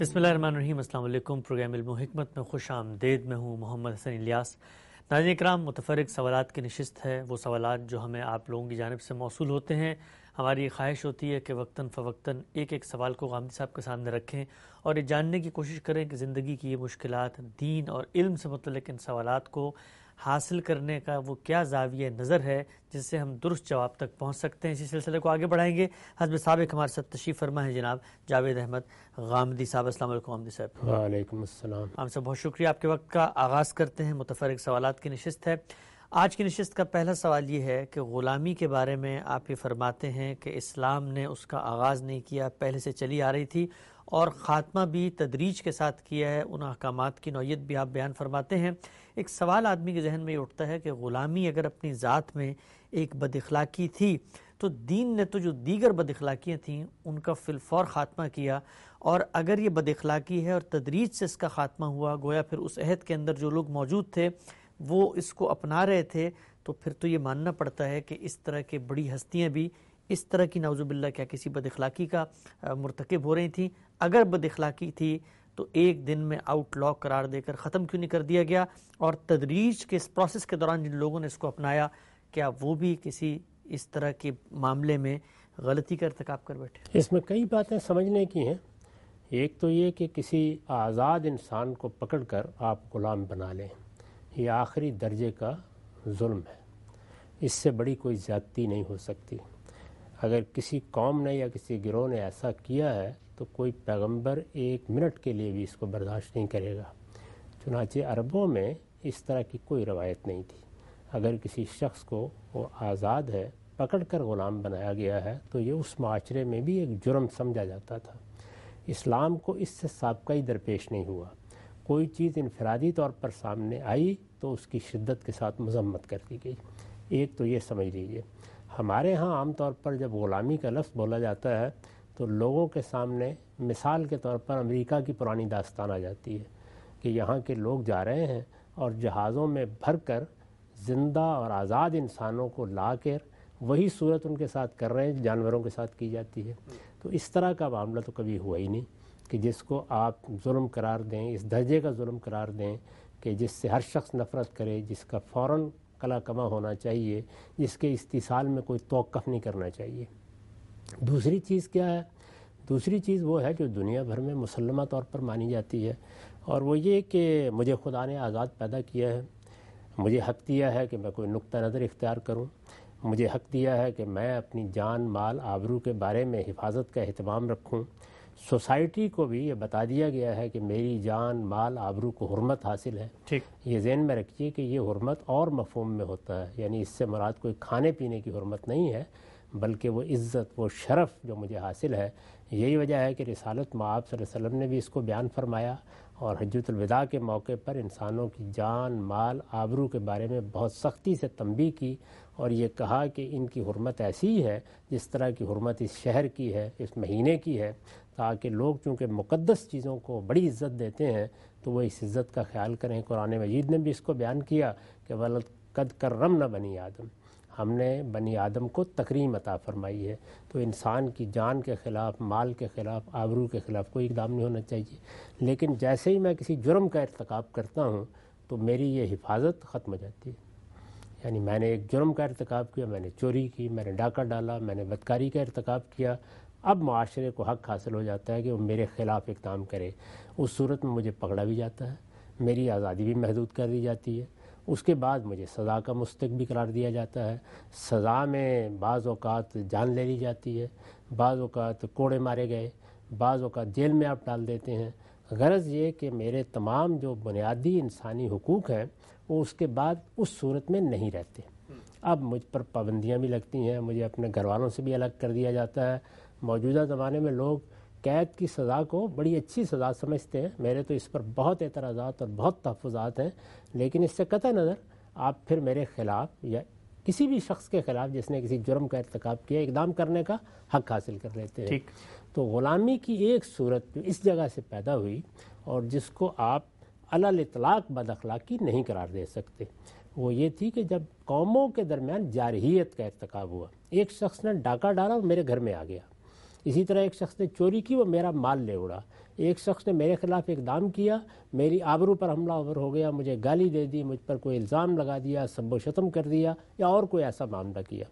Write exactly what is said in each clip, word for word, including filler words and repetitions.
بسم اللہ الرحمن الرحیم۔ السلام علیکم۔ پروگرام علم و حکمت میں خوش آمدید۔ میں ہوں محمد حسن الیاس۔ ناظرین کرام، متفرق سوالات کی نشست ہے، وہ سوالات جو ہمیں آپ لوگوں کی جانب سے موصول ہوتے ہیں۔ ہماری خواہش ہوتی ہے کہ وقتاً فوقتاً ایک ایک سوال کو غامدی صاحب کے سامنے رکھیں اور یہ جاننے کی کوشش کریں کہ زندگی کی یہ مشکلات، دین اور علم سے متعلق ان سوالات کو حاصل کرنے کا وہ کیا زاویہ نظر ہے جس سے ہم درست جواب تک پہنچ سکتے ہیں۔ اسی سلسلے کو آگے بڑھائیں گے۔ حسب سابق ہمارے ساتھ تشریف فرما ہے جناب جاوید احمد غامدی صاحب۔ السلام علیکم غامدی صاحب۔ وعلیکم السلام۔ ہم سے بہت شکریہ، آپ کے وقت کا آغاز کرتے ہیں۔ متفرق سوالات کی نشست ہے۔ آج کی نشست کا پہلا سوال یہ ہے کہ غلامی کے بارے میں آپ یہ فرماتے ہیں کہ اسلام نے اس کا آغاز نہیں کیا، پہلے سے چلی آ رہی تھی اور خاتمہ بھی تدریج کے ساتھ کیا ہے۔ ان احکامات کی نوعیت بھی آپ بیان فرماتے ہیں۔ ایک سوال آدمی کے ذہن میں یہ اٹھتا ہے کہ غلامی اگر اپنی ذات میں ایک بد اخلاقی تھی تو دین نے تو جو دیگر بد اخلاقیاں تھیں ان کا فی الفور خاتمہ کیا، اور اگر یہ بد اخلاقی ہے اور تدریج سے اس کا خاتمہ ہوا، گویا پھر اس عہد کے اندر جو لوگ موجود تھے وہ اس کو اپنا رہے تھے، تو پھر تو یہ ماننا پڑتا ہے کہ اس طرح کے بڑی ہستیاں بھی اس طرح کی نعوذ باللہ کیا کسی بد اخلاقی کا مرتکب ہو رہی تھیں۔ اگر بد اخلاقی تھی تو ایک دن میں آؤٹ لا قرار دے کر ختم کیوں نہیں کر دیا گیا، اور تدریج کے اس پروسیس کے دوران جن لوگوں نے اس کو اپنایا کیا وہ بھی کسی اس طرح کے معاملے میں غلطی کا ارتکاب کر بیٹھے؟ اس میں کئی باتیں سمجھنے کی ہیں۔ ایک تو یہ کہ کسی آزاد انسان کو پکڑ کر آپ غلام بنا لیں، یہ آخری درجے کا ظلم ہے، اس سے بڑی کوئی زیادتی نہیں ہو سکتی۔ اگر کسی قوم نے یا کسی گروہ نے ایسا کیا ہے تو کوئی پیغمبر ایک منٹ کے لیے بھی اس کو برداشت نہیں کرے گا۔ چنانچہ عربوں میں اس طرح کی کوئی روایت نہیں تھی۔ اگر کسی شخص کو وہ آزاد ہے پکڑ کر غلام بنایا گیا ہے تو یہ اس معاشرے میں بھی ایک جرم سمجھا جاتا تھا۔ اسلام کو اس سے سابقہ درپیش نہیں ہوا۔ کوئی چیز انفرادی طور پر سامنے آئی تو اس کی شدت کے ساتھ مذمت کر دی گئی۔ ایک تو یہ سمجھ لیجئے، ہمارے ہاں عام طور پر جب غلامی کا لفظ بولا جاتا ہے تو لوگوں کے سامنے مثال کے طور پر امریکہ کی پرانی داستان آ جاتی ہے کہ یہاں کے لوگ جا رہے ہیں اور جہازوں میں بھر کر زندہ اور آزاد انسانوں کو لا کر وہی صورت ان کے ساتھ کر رہے ہیں جانوروں کے ساتھ کی جاتی ہے۔ تو اس طرح کا معاملہ تو کبھی ہوا ہی نہیں کہ جس کو آپ ظلم قرار دیں، اس درجے کا ظلم قرار دیں کہ جس سے ہر شخص نفرت کرے، جس کا فوراً کلا کما ہونا چاہیے، جس کے استحصال میں کوئی توقف نہیں کرنا چاہیے۔ دوسری چیز کیا ہے؟ دوسری چیز وہ ہے جو دنیا بھر میں مسلمہ طور پر مانی جاتی ہے، اور وہ یہ کہ مجھے خدا نے آزاد پیدا کیا ہے، مجھے حق دیا ہے کہ میں کوئی نقطہ نظر اختیار کروں، مجھے حق دیا ہے کہ میں اپنی جان مال آبرو کے بارے میں حفاظت کا اہتمام رکھوں۔ سوسائٹی کو بھی یہ بتا دیا گیا ہے کہ میری جان مال آبرو کو حرمت حاصل ہے۔ ٹھیک، یہ ذہن میں رکھیے کہ یہ حرمت اور مفہوم میں ہوتا ہے، یعنی اس سے مراد کوئی کھانے پینے کی حرمت نہیں ہے، بلکہ وہ عزت، وہ شرف جو مجھے حاصل ہے۔ یہی وجہ ہے کہ رسالت مآب صلی اللہ علیہ وسلم نے بھی اس کو بیان فرمایا، اور حجۃ الوداع کے موقع پر انسانوں کی جان مال آبرو کے بارے میں بہت سختی سے تنبیہ کی، اور یہ کہا کہ ان کی حرمت ایسی ہی ہے جس طرح کی حرمت اس شہر کی ہے، اس مہینے کی ہے، تاکہ لوگ چونکہ مقدس چیزوں کو بڑی عزت دیتے ہیں تو وہ اس عزت کا خیال کریں۔ قرآن مجید نے بھی اس کو بیان کیا کہ وَلَقَدْ كَرَّمْنَا بَنِي آدم، ہم نے بنی آدم کو تکریم عطا فرمائی ہے۔ تو انسان کی جان کے خلاف، مال کے خلاف، آبرو کے خلاف کوئی اقدام نہیں ہونا چاہیے، لیکن جیسے ہی میں کسی جرم کا ارتکاب کرتا ہوں تو میری یہ حفاظت ختم ہو جاتی ہے۔ یعنی میں نے ایک جرم کا ارتکاب کیا، میں نے چوری کی، میں نے ڈاکہ ڈالا، میں نے بدکاری کا ارتکاب کیا، اب معاشرے کو حق حاصل ہو جاتا ہے کہ وہ میرے خلاف اقدام کرے۔ اس صورت میں مجھے پکڑا بھی جاتا ہے، میری آزادی بھی محدود کر دی جاتی ہے، اس کے بعد مجھے سزا کا مستحق بھی قرار دیا جاتا ہے۔ سزا میں بعض اوقات جان لے لی جاتی ہے، بعض اوقات کوڑے مارے گئے، بعض اوقات جیل میں آپ ڈال دیتے ہیں۔ غرض یہ کہ میرے تمام جو بنیادی انسانی حقوق ہیں وہ اس کے بعد اس صورت میں نہیں رہتے۔ اب مجھ پر پابندیاں بھی لگتی ہیں، مجھے اپنے گھر والوں سے بھی الگ کر دیا جاتا ہے۔ موجودہ زمانے میں لوگ قید کی سزا کو بڑی اچھی سزا سمجھتے ہیں، میرے تو اس پر بہت اعتراضات اور بہت تحفظات ہیں، لیکن اس سے قطع نظر آپ پھر میرے خلاف یا کسی بھی شخص کے خلاف جس نے کسی جرم کا ارتکاب کیا اقدام کرنے کا حق حاصل کر لیتے ہیں۔ تو غلامی کی ایک صورت جو اس جگہ سے پیدا ہوئی اور جس کو آپ علی الاطلاق بد اخلاقی نہیں قرار دے سکتے، وہ یہ تھی کہ جب قوموں کے درمیان جارحیت کا ارتکاب ہوا، ایک شخص نے ڈاکہ ڈالا وہ میرے گھر میں آ گیا، اسی طرح ایک شخص نے چوری کی وہ میرا مال لے اڑا، ایک شخص نے میرے خلاف اقدام کیا، میری آبرو پر حملہ آور ہو گیا، مجھے گالی دے دی، مجھ پر کوئی الزام لگا دیا، سب و شتم کر دیا یا اور کوئی ایسا معاملہ کیا،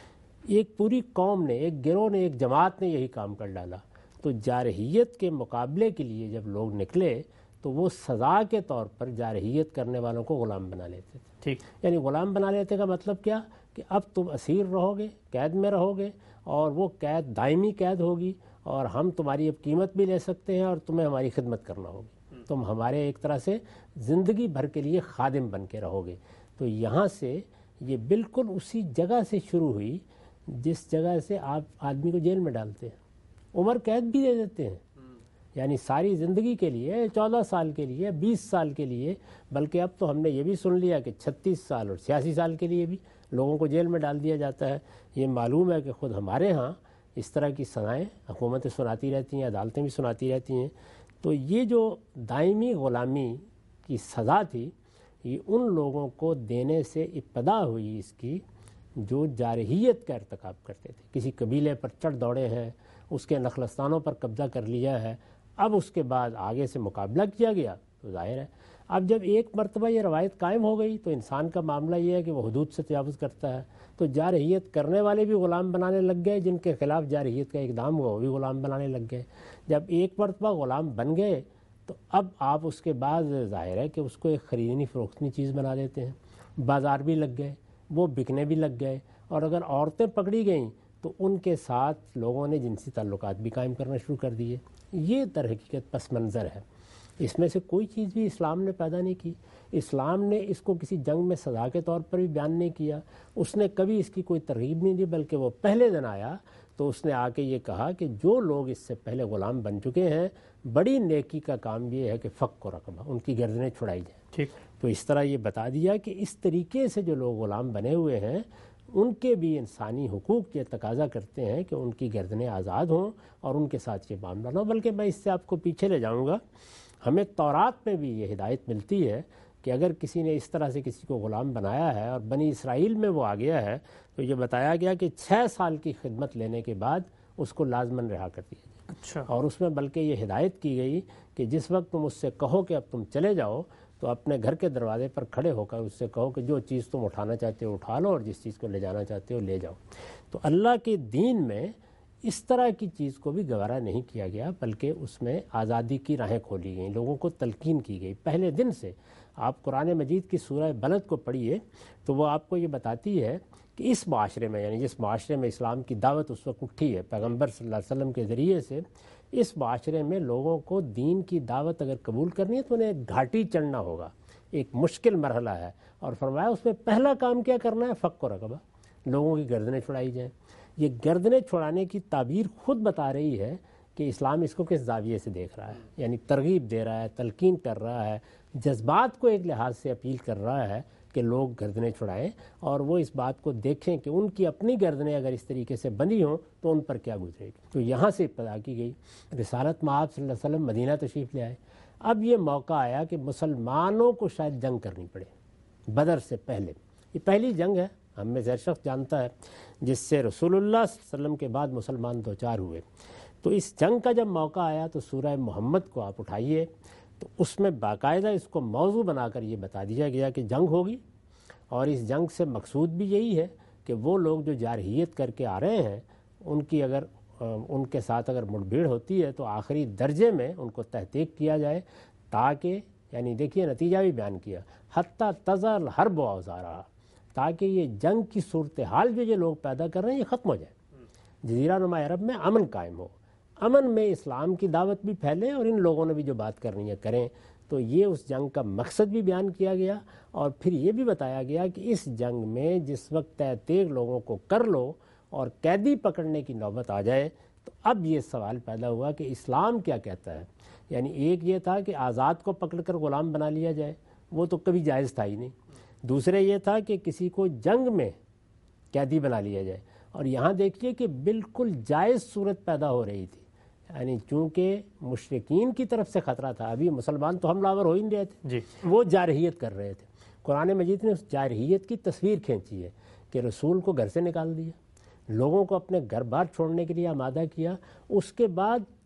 ایک پوری قوم نے، ایک گروہ نے، ایک جماعت نے یہی کام کر ڈالا، تو جارحیت کے مقابلے کے لیے جب لوگ نکلے تو وہ سزا کے طور پر جارحیت کرنے والوں کو غلام بنا لیتے تھے. ٹھیک، یعنی غلام بنا لیتے کا مطلب کیا کہ اب تم اسیر رہو گے، قید میں رہو گے، اور وہ قید دائمی قید ہوگی، اور ہم تمہاری اب قیمت بھی لے سکتے ہیں اور تمہیں ہماری خدمت کرنا ہوگی، تم ہمارے ایک طرح سے زندگی بھر کے لیے خادم بن کے رہو گے. تو یہاں سے یہ بالکل اسی جگہ سے شروع ہوئی جس جگہ سے آپ آدمی کو جیل میں ڈالتے ہیں، عمر قید بھی دے دیتے ہیں، یعنی ساری زندگی کے لیے، چودہ سال کے لیے، بیس سال کے لیے، بلکہ اب تو ہم نے یہ بھی سن لیا کہ چھتیس سال اور چھیاسی سال کے لیے بھی لوگوں کو جیل میں ڈال دیا جاتا ہے. یہ معلوم ہے کہ خود ہمارے ہاں اس طرح کی سزائیں حکومتیں سناتی رہتی ہیں، عدالتیں بھی سناتی رہتی ہیں. تو یہ جو دائمی غلامی کی سزا تھی یہ ان لوگوں کو دینے سے ابتدا ہوئی اس کی جو جارحیت کا ارتکاب کرتے تھے، کسی قبیلے پر چڑھ دوڑے ہیں، اس کے نخلستانوں پر قبضہ کر لیا ہے، اب اس کے بعد آگے سے مقابلہ کیا گیا تو ظاہر ہے اب جب ایک مرتبہ یہ روایت قائم ہو گئی تو انسان کا معاملہ یہ ہے کہ وہ حدود سے تجاوز کرتا ہے. تو جارحیت کرنے والے بھی غلام بنانے لگ گئے، جن کے خلاف جارحیت کا اقدام ہوا وہ بھی غلام بنانے لگ گئے. جب ایک مرتبہ غلام بن گئے تو اب آپ اس کے بعد ظاہر ہے کہ اس کو ایک خریدنی فروختنی چیز بنا دیتے ہیں، بازار بھی لگ گئے، وہ بکنے بھی لگ گئے، اور اگر عورتیں پکڑی گئیں تو ان کے ساتھ لوگوں نے جنسی تعلقات بھی قائم کرنا شروع کر دیے. یہ در حقیقت پس منظر ہے. اس میں سے کوئی چیز بھی اسلام نے پیدا نہیں کی. اسلام نے اس کو کسی جنگ میں سزا کے طور پر بھی بیان نہیں کیا، اس نے کبھی اس کی کوئی ترغیب نہیں دی، بلکہ وہ پہلے دن آیا تو اس نے آ کے یہ کہا کہ جو لوگ اس سے پہلے غلام بن چکے ہیں بڑی نیکی کا کام یہ ہے کہ فک و رقبہ، ان کی گردنیں چھڑائی جائیں. ٹھیک، تو اس طرح یہ بتا دیا کہ اس طریقے سے جو لوگ غلام بنے ہوئے ہیں ان کے بھی انسانی حقوق یہ تقاضا کرتے ہیں کہ ان کی گردنیں آزاد ہوں اور ان کے ساتھ یہ معاملہ نہ ہو. بلکہ میں اس سے آپ کو پیچھے لے جاؤں گا، ہمیں تورات میں بھی یہ ہدایت ملتی ہے کہ اگر کسی نے اس طرح سے کسی کو غلام بنایا ہے اور بنی اسرائیل میں وہ آ گیا ہے تو یہ بتایا گیا کہ چھ سال کی خدمت لینے کے بعد اس کو لازماً رہا کر دیا جائے. اچھا، اور اس میں بلکہ یہ ہدایت کی گئی کہ جس وقت تم اس سے کہو کہ اب تم چلے جاؤ تو اپنے گھر کے دروازے پر کھڑے ہو کر اس سے کہو کہ جو چیز تم اٹھانا چاہتے ہو اٹھا لو اور جس چیز کو لے جانا چاہتے ہو لے جاؤ. تو اللہ کے دین میں اس طرح کی چیز کو بھی گوارا نہیں کیا گیا، بلکہ اس میں آزادی کی راہیں کھولی گئیں، لوگوں کو تلقین کی گئی پہلے دن سے. آپ قرآن مجید کی سورہ بلد کو پڑھیے تو وہ آپ کو یہ بتاتی ہے کہ اس معاشرے میں، یعنی جس معاشرے میں اسلام کی دعوت اس وقت اٹھی ہے پیغمبر صلی اللہ علیہ وسلم کے ذریعے سے، اس معاشرے میں لوگوں کو دین کی دعوت اگر قبول کرنی ہے تو انہیں ایک گھاٹی چڑھنا ہوگا، ایک مشکل مرحلہ ہے. اور فرمایا اس میں پہلا کام کیا کرنا ہے؟ فک و رقبہ، لوگوں کی گردنیں چھڑائی جائیں. یہ گردنیں چھڑانے کی تعبیر خود بتا رہی ہے کہ اسلام اس کو کس زاویے سے دیکھ رہا ہے، یعنی ترغیب دے رہا ہے، تلقین کر رہا ہے، جذبات کو ایک لحاظ سے اپیل کر رہا ہے کہ لوگ گردنیں چھڑائیں اور وہ اس بات کو دیکھیں کہ ان کی اپنی گردنیں اگر اس طریقے سے بندھی ہوں تو ان پر کیا گزرے گی. تو یہاں سے ابتدا کی گئی. رسالت مآب صلی اللہ علیہ وسلم مدینہ تشریف لے آئے. اب یہ موقع آیا کہ مسلمانوں کو شاید جنگ کرنی پڑے. بدر سے پہلے یہ پہلی جنگ ہے، ہم میں سے ہر شخص جانتا ہے، جس سے رسول اللہ صلی اللہ علیہ وسلم کے بعد مسلمان دو چار ہوئے. تو اس جنگ کا جب موقع آیا تو سورہ محمد کو آپ اٹھائیے تو اس میں باقاعدہ اس کو موضوع بنا کر یہ بتا دیا گیا کہ جنگ ہوگی، اور اس جنگ سے مقصود بھی یہی ہے کہ وہ لوگ جو جارحیت کر کے آ رہے ہیں ان کی اگر ان کے ساتھ اگر مڑ بھیڑ ہوتی ہے تو آخری درجے میں ان کو تحقیق کیا جائے، تاکہ یعنی دیکھیے نتیجہ بھی بیان کیا، حتیٰ تزل حرب و اوزارہا، تاکہ یہ جنگ کی صورتحال جو یہ لوگ پیدا کر رہے ہیں یہ ختم ہو جائے، جزیرہ نما عرب میں امن قائم ہو، امن میں اسلام کی دعوت بھی پھیلے اور ان لوگوں نے بھی جو بات کرنی ہے کریں. تو یہ اس جنگ کا مقصد بھی بیان کیا گیا، اور پھر یہ بھی بتایا گیا کہ اس جنگ میں جس وقت تہ تیغ لوگوں کو کر لو اور قیدی پکڑنے کی نوبت آ جائے تو اب یہ سوال پیدا ہوا کہ اسلام کیا کہتا ہے. یعنی ایک یہ تھا کہ آزاد کو پکڑ کر غلام بنا لیا جائے، وہ تو کبھی جائز تھا ہی نہیں. دوسرے یہ تھا کہ کسی کو جنگ میں قیدی بنا لیا جائے، اور یہاں دیکھیے کہ بالکل جائز صورت پیدا ہو رہی تھی. یعنی چونکہ مشرکین کی طرف سے خطرہ تھا، ابھی مسلمان تو حملہ آور ہو ہی نہیں رہے تھے جی، وہ جارحیت کر رہے تھے. قرآن مجید نے اس جارحیت کی تصویر کھینچی ہے کہ رسول کو گھر سے نکال دیا، لوگوں کو اپنے گھر بار چھوڑنے کے لیے آمادہ کیا، اس کے بعد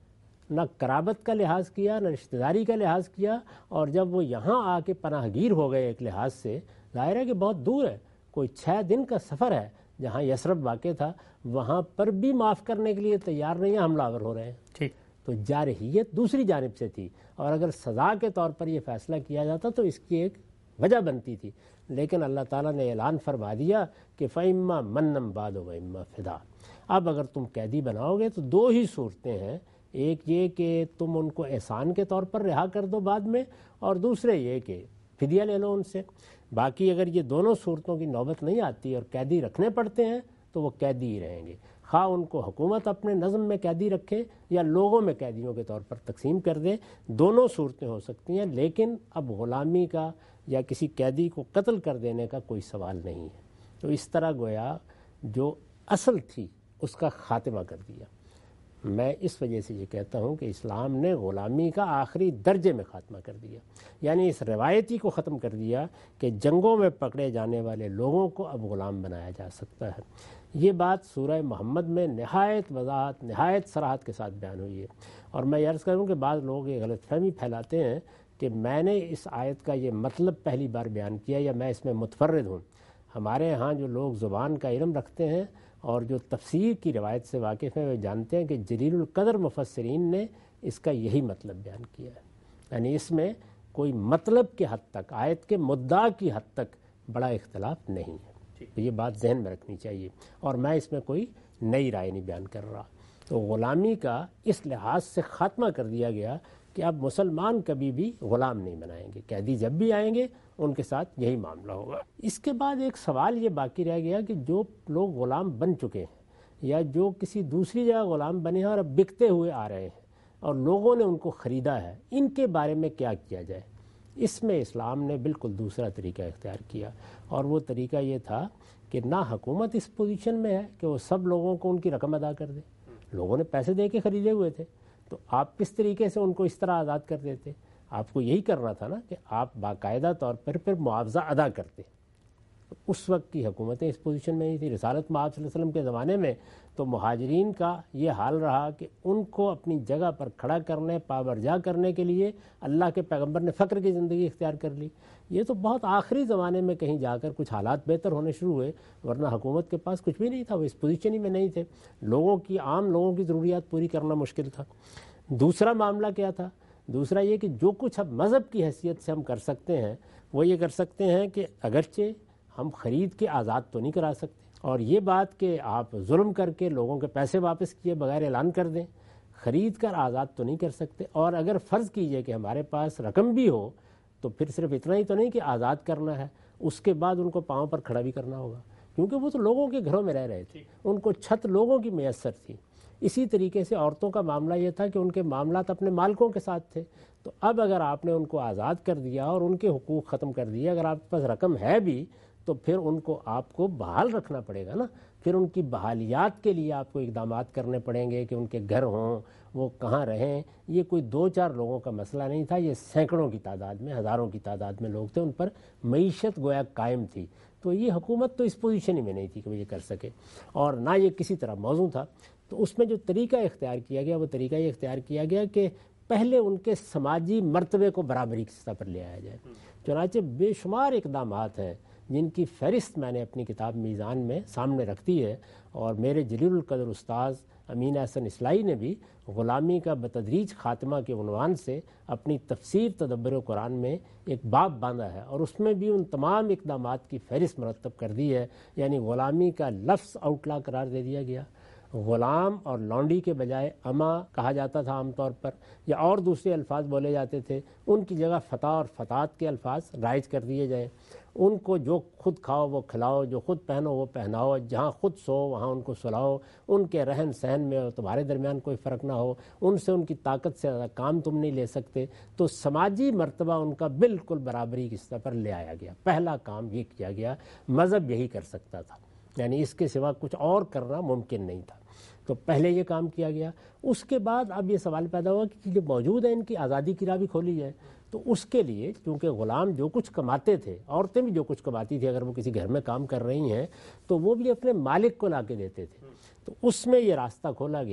نہ قرابت کا لحاظ کیا، نہ رشتہ داری کا لحاظ کیا، اور جب وہ یہاں آ کے پناہ گیر ہو گئے ایک لحاظ سے، ظاہر ہے کہ بہت دور ہے، کوئی چھ دن کا سفر ہے جہاں یثرب واقع تھا، وہاں پر بھی معاف کرنے کے لیے تیار نہیں ہیں، حملہ آور ہو رہے ہیں. ٹھیک. تو جارحیت دوسری جانب سے تھی، اور اگر سزا کے طور پر یہ فیصلہ کیا جاتا تو اس کی ایک وجہ بنتی تھی، لیکن اللہ تعالیٰ نے اعلان فرما دیا کہ فَإِمَّا مَنًّا بَعْدُ وَإِمَّا فِدَاءً. اب اگر تم قیدی بناؤ گے تو دو ہی صورتیں ہیں، ایک یہ کہ تم ان کو احسان کے طور پر رہا کر دو بعد میں، اور دوسرے یہ کہ فدیہ لے لو ان سے. باقی اگر یہ دونوں صورتوں کی نوبت نہیں آتی اور قیدی رکھنے پڑتے ہیں تو وہ قیدی ہی رہیں گے، خواہ ان کو حکومت اپنے نظم میں قیدی رکھے یا لوگوں میں قیدیوں کے طور پر تقسیم کر دے، دونوں صورتیں ہو سکتی ہیں. لیکن اب غلامی کا یا کسی قیدی کو قتل کر دینے کا کوئی سوال نہیں ہے. تو اس طرح گویا جو اصل تھی اس کا خاتمہ کر دیا. میں اس وجہ سے یہ کہتا ہوں کہ اسلام نے غلامی کا آخری درجے میں خاتمہ کر دیا، یعنی اس روایتی کو ختم کر دیا کہ جنگوں میں پکڑے جانے والے لوگوں کو اب غلام بنایا جا سکتا ہے. یہ بات سورہ محمد میں نہایت وضاحت، نہایت صراحت کے ساتھ بیان ہوئی ہے. اور میں عرض کروں کہ بعض لوگ یہ غلط فہمی پھیلاتے ہیں کہ میں نے اس آیت کا یہ مطلب پہلی بار بیان کیا یا میں اس میں متفرد ہوں. ہمارے ہاں جو لوگ زبان کا علم رکھتے ہیں اور جو تفسیر کی روایت سے واقف ہیں وہ جانتے ہیں کہ جلیل القدر مفسرین نے اس کا یہی مطلب بیان کیا ہے. یعنی اس میں کوئی مطلب کے حد تک، آیت کے مدعا کی حد تک بڑا اختلاف نہیں ہے. تو یہ بات ذہن میں رکھنی چاہیے، اور میں اس میں کوئی نئی رائے نہیں بیان کر رہا. تو غلامی کا اس لحاظ سے خاتمہ کر دیا گیا کہ اب مسلمان کبھی بھی غلام نہیں بنائیں گے، قیدی جب بھی آئیں گے ان کے ساتھ یہی معاملہ ہوگا. اس کے بعد ایک سوال یہ باقی رہ گیا کہ جو لوگ غلام بن چکے ہیں یا جو کسی دوسری جگہ غلام بنے ہیں اور اب بکتے ہوئے آ رہے ہیں اور لوگوں نے ان کو خریدا ہے، ان کے بارے میں کیا کیا جائے. اس میں اسلام نے بالکل دوسرا طریقہ اختیار کیا، اور وہ طریقہ یہ تھا کہ نہ حکومت اس پوزیشن میں ہے کہ وہ سب لوگوں کو ان کی رقم ادا کر دے. لوگوں نے پیسے دے کے خریدے ہوئے تھے، تو آپ کس طریقے سے ان کو اس طرح آزاد کر دیتے؟ آپ کو یہی کرنا تھا نا کہ آپ باقاعدہ طور پر پھر معاوضہ ادا کرتے. اس وقت کی حکومتیں اس پوزیشن میں نہیں تھی. رسالت مآب صلی اللہ علیہ وسلم کے زمانے میں تو مہاجرین کا یہ حال رہا کہ ان کو اپنی جگہ پر کھڑا کرنے، پابرجا کرنے کے لیے اللہ کے پیغمبر نے فقر کی زندگی اختیار کر لی. یہ تو بہت آخری زمانے میں کہیں جا کر کچھ حالات بہتر ہونے شروع ہوئے، ورنہ حکومت کے پاس کچھ بھی نہیں تھا، وہ اس پوزیشن ہی میں نہیں تھے. لوگوں کی، عام لوگوں کی ضروریات پوری کرنا مشکل تھا. دوسرا معاملہ کیا تھا؟ دوسرا یہ کہ جو کچھ اب مذہب کی حیثیت سے ہم کر سکتے ہیں وہ یہ کر سکتے ہیں کہ اگرچہ ہم خرید کے آزاد تو نہیں کرا سکتے، اور یہ بات کہ آپ ظلم کر کے لوگوں کے پیسے واپس کیے بغیر اعلان کر دیں، خرید کر آزاد تو نہیں کر سکتے. اور اگر فرض کیجئے کہ ہمارے پاس رقم بھی ہو تو پھر صرف اتنا ہی تو نہیں کہ آزاد کرنا ہے، اس کے بعد ان کو پاؤں پر کھڑا بھی کرنا ہوگا، کیونکہ وہ تو لوگوں کے گھروں میں رہ رہے تھے، ان کو چھت لوگوں کی میسر تھی. اسی طریقے سے عورتوں کا معاملہ یہ تھا کہ ان کے معاملات اپنے مالکوں کے ساتھ تھے. تو اب اگر آپ نے ان کو آزاد کر دیا اور ان کے حقوق ختم کر دیے، اگر آپ کے پاس رقم ہے بھی تو پھر ان کو آپ کو بحال رکھنا پڑے گا نا. پھر ان کی بحالیات کے لیے آپ کو اقدامات کرنے پڑیں گے کہ ان کے گھر ہوں، وہ کہاں رہیں. یہ کوئی دو چار لوگوں کا مسئلہ نہیں تھا، یہ سینکڑوں کی تعداد میں، ہزاروں کی تعداد میں لوگ تھے، ان پر معیشت گویا قائم تھی. تو یہ حکومت تو اس پوزیشن ہی میں نہیں تھی کہ وہ یہ کر سکے، اور نہ یہ کسی طرح موزوں تھا. تو اس میں جو طریقہ اختیار کیا گیا وہ طریقہ یہ اختیار کیا گیا کہ پہلے ان کے سماجی مرتبے کو برابری کی سطح پر لے آیا جائے. چنانچہ بے شمار اقدامات ہیں جن کی فہرست میں نے اپنی کتاب میزان میں سامنے رکھتی ہے، اور میرے جلیل القدر استاذ امین احسن اصلاحی نے بھی غلامی کا بتدریج خاتمہ کے عنوان سے اپنی تفسیر تدبر قرآن میں ایک باب باندھا ہے، اور اس میں بھی ان تمام اقدامات کی فہرست مرتب کر دی ہے. یعنی غلامی کا لفظ آؤٹلا قرار دے دیا گیا، غلام اور لونڈی کے بجائے اما کہا جاتا تھا عام طور پر، یا اور دوسرے الفاظ بولے جاتے تھے، ان کی جگہ فتح اور فتات کے الفاظ رائج کر دیے جائیں. ان کو جو خود کھاؤ وہ کھلاؤ، جو خود پہنو وہ پہناؤ، جہاں خود سو وہاں ان کو سلاؤ، ان کے رہن سہن میں تمہارے درمیان کوئی فرق نہ ہو، ان سے ان کی طاقت سے زیادہ کام تم نہیں لے سکتے. تو سماجی مرتبہ ان کا بالکل برابری کی سطح پر لے آیا گیا. پہلا کام یہ کیا گیا، مذہب یہی کر سکتا تھا، یعنی اس کے سوا کچھ اور کرنا ممکن نہیں تھا. تو پہلے یہ کام کیا گیا. اس کے بعد اب یہ سوال پیدا ہوا کہ جو موجود ہے ان کی آزادی کی راہ بھی کھولی جائے. تو اس کے لیے چونکہ غلام جو کچھ کماتے تھے، عورتیں بھی جو کچھ کماتی تھی، اگر وہ کسی گھر میں کام کر رہی ہیں تو وہ بھی اپنے مالک کو لا کے دیتے تھے. تو اس میں یہ راستہ کھولا گیا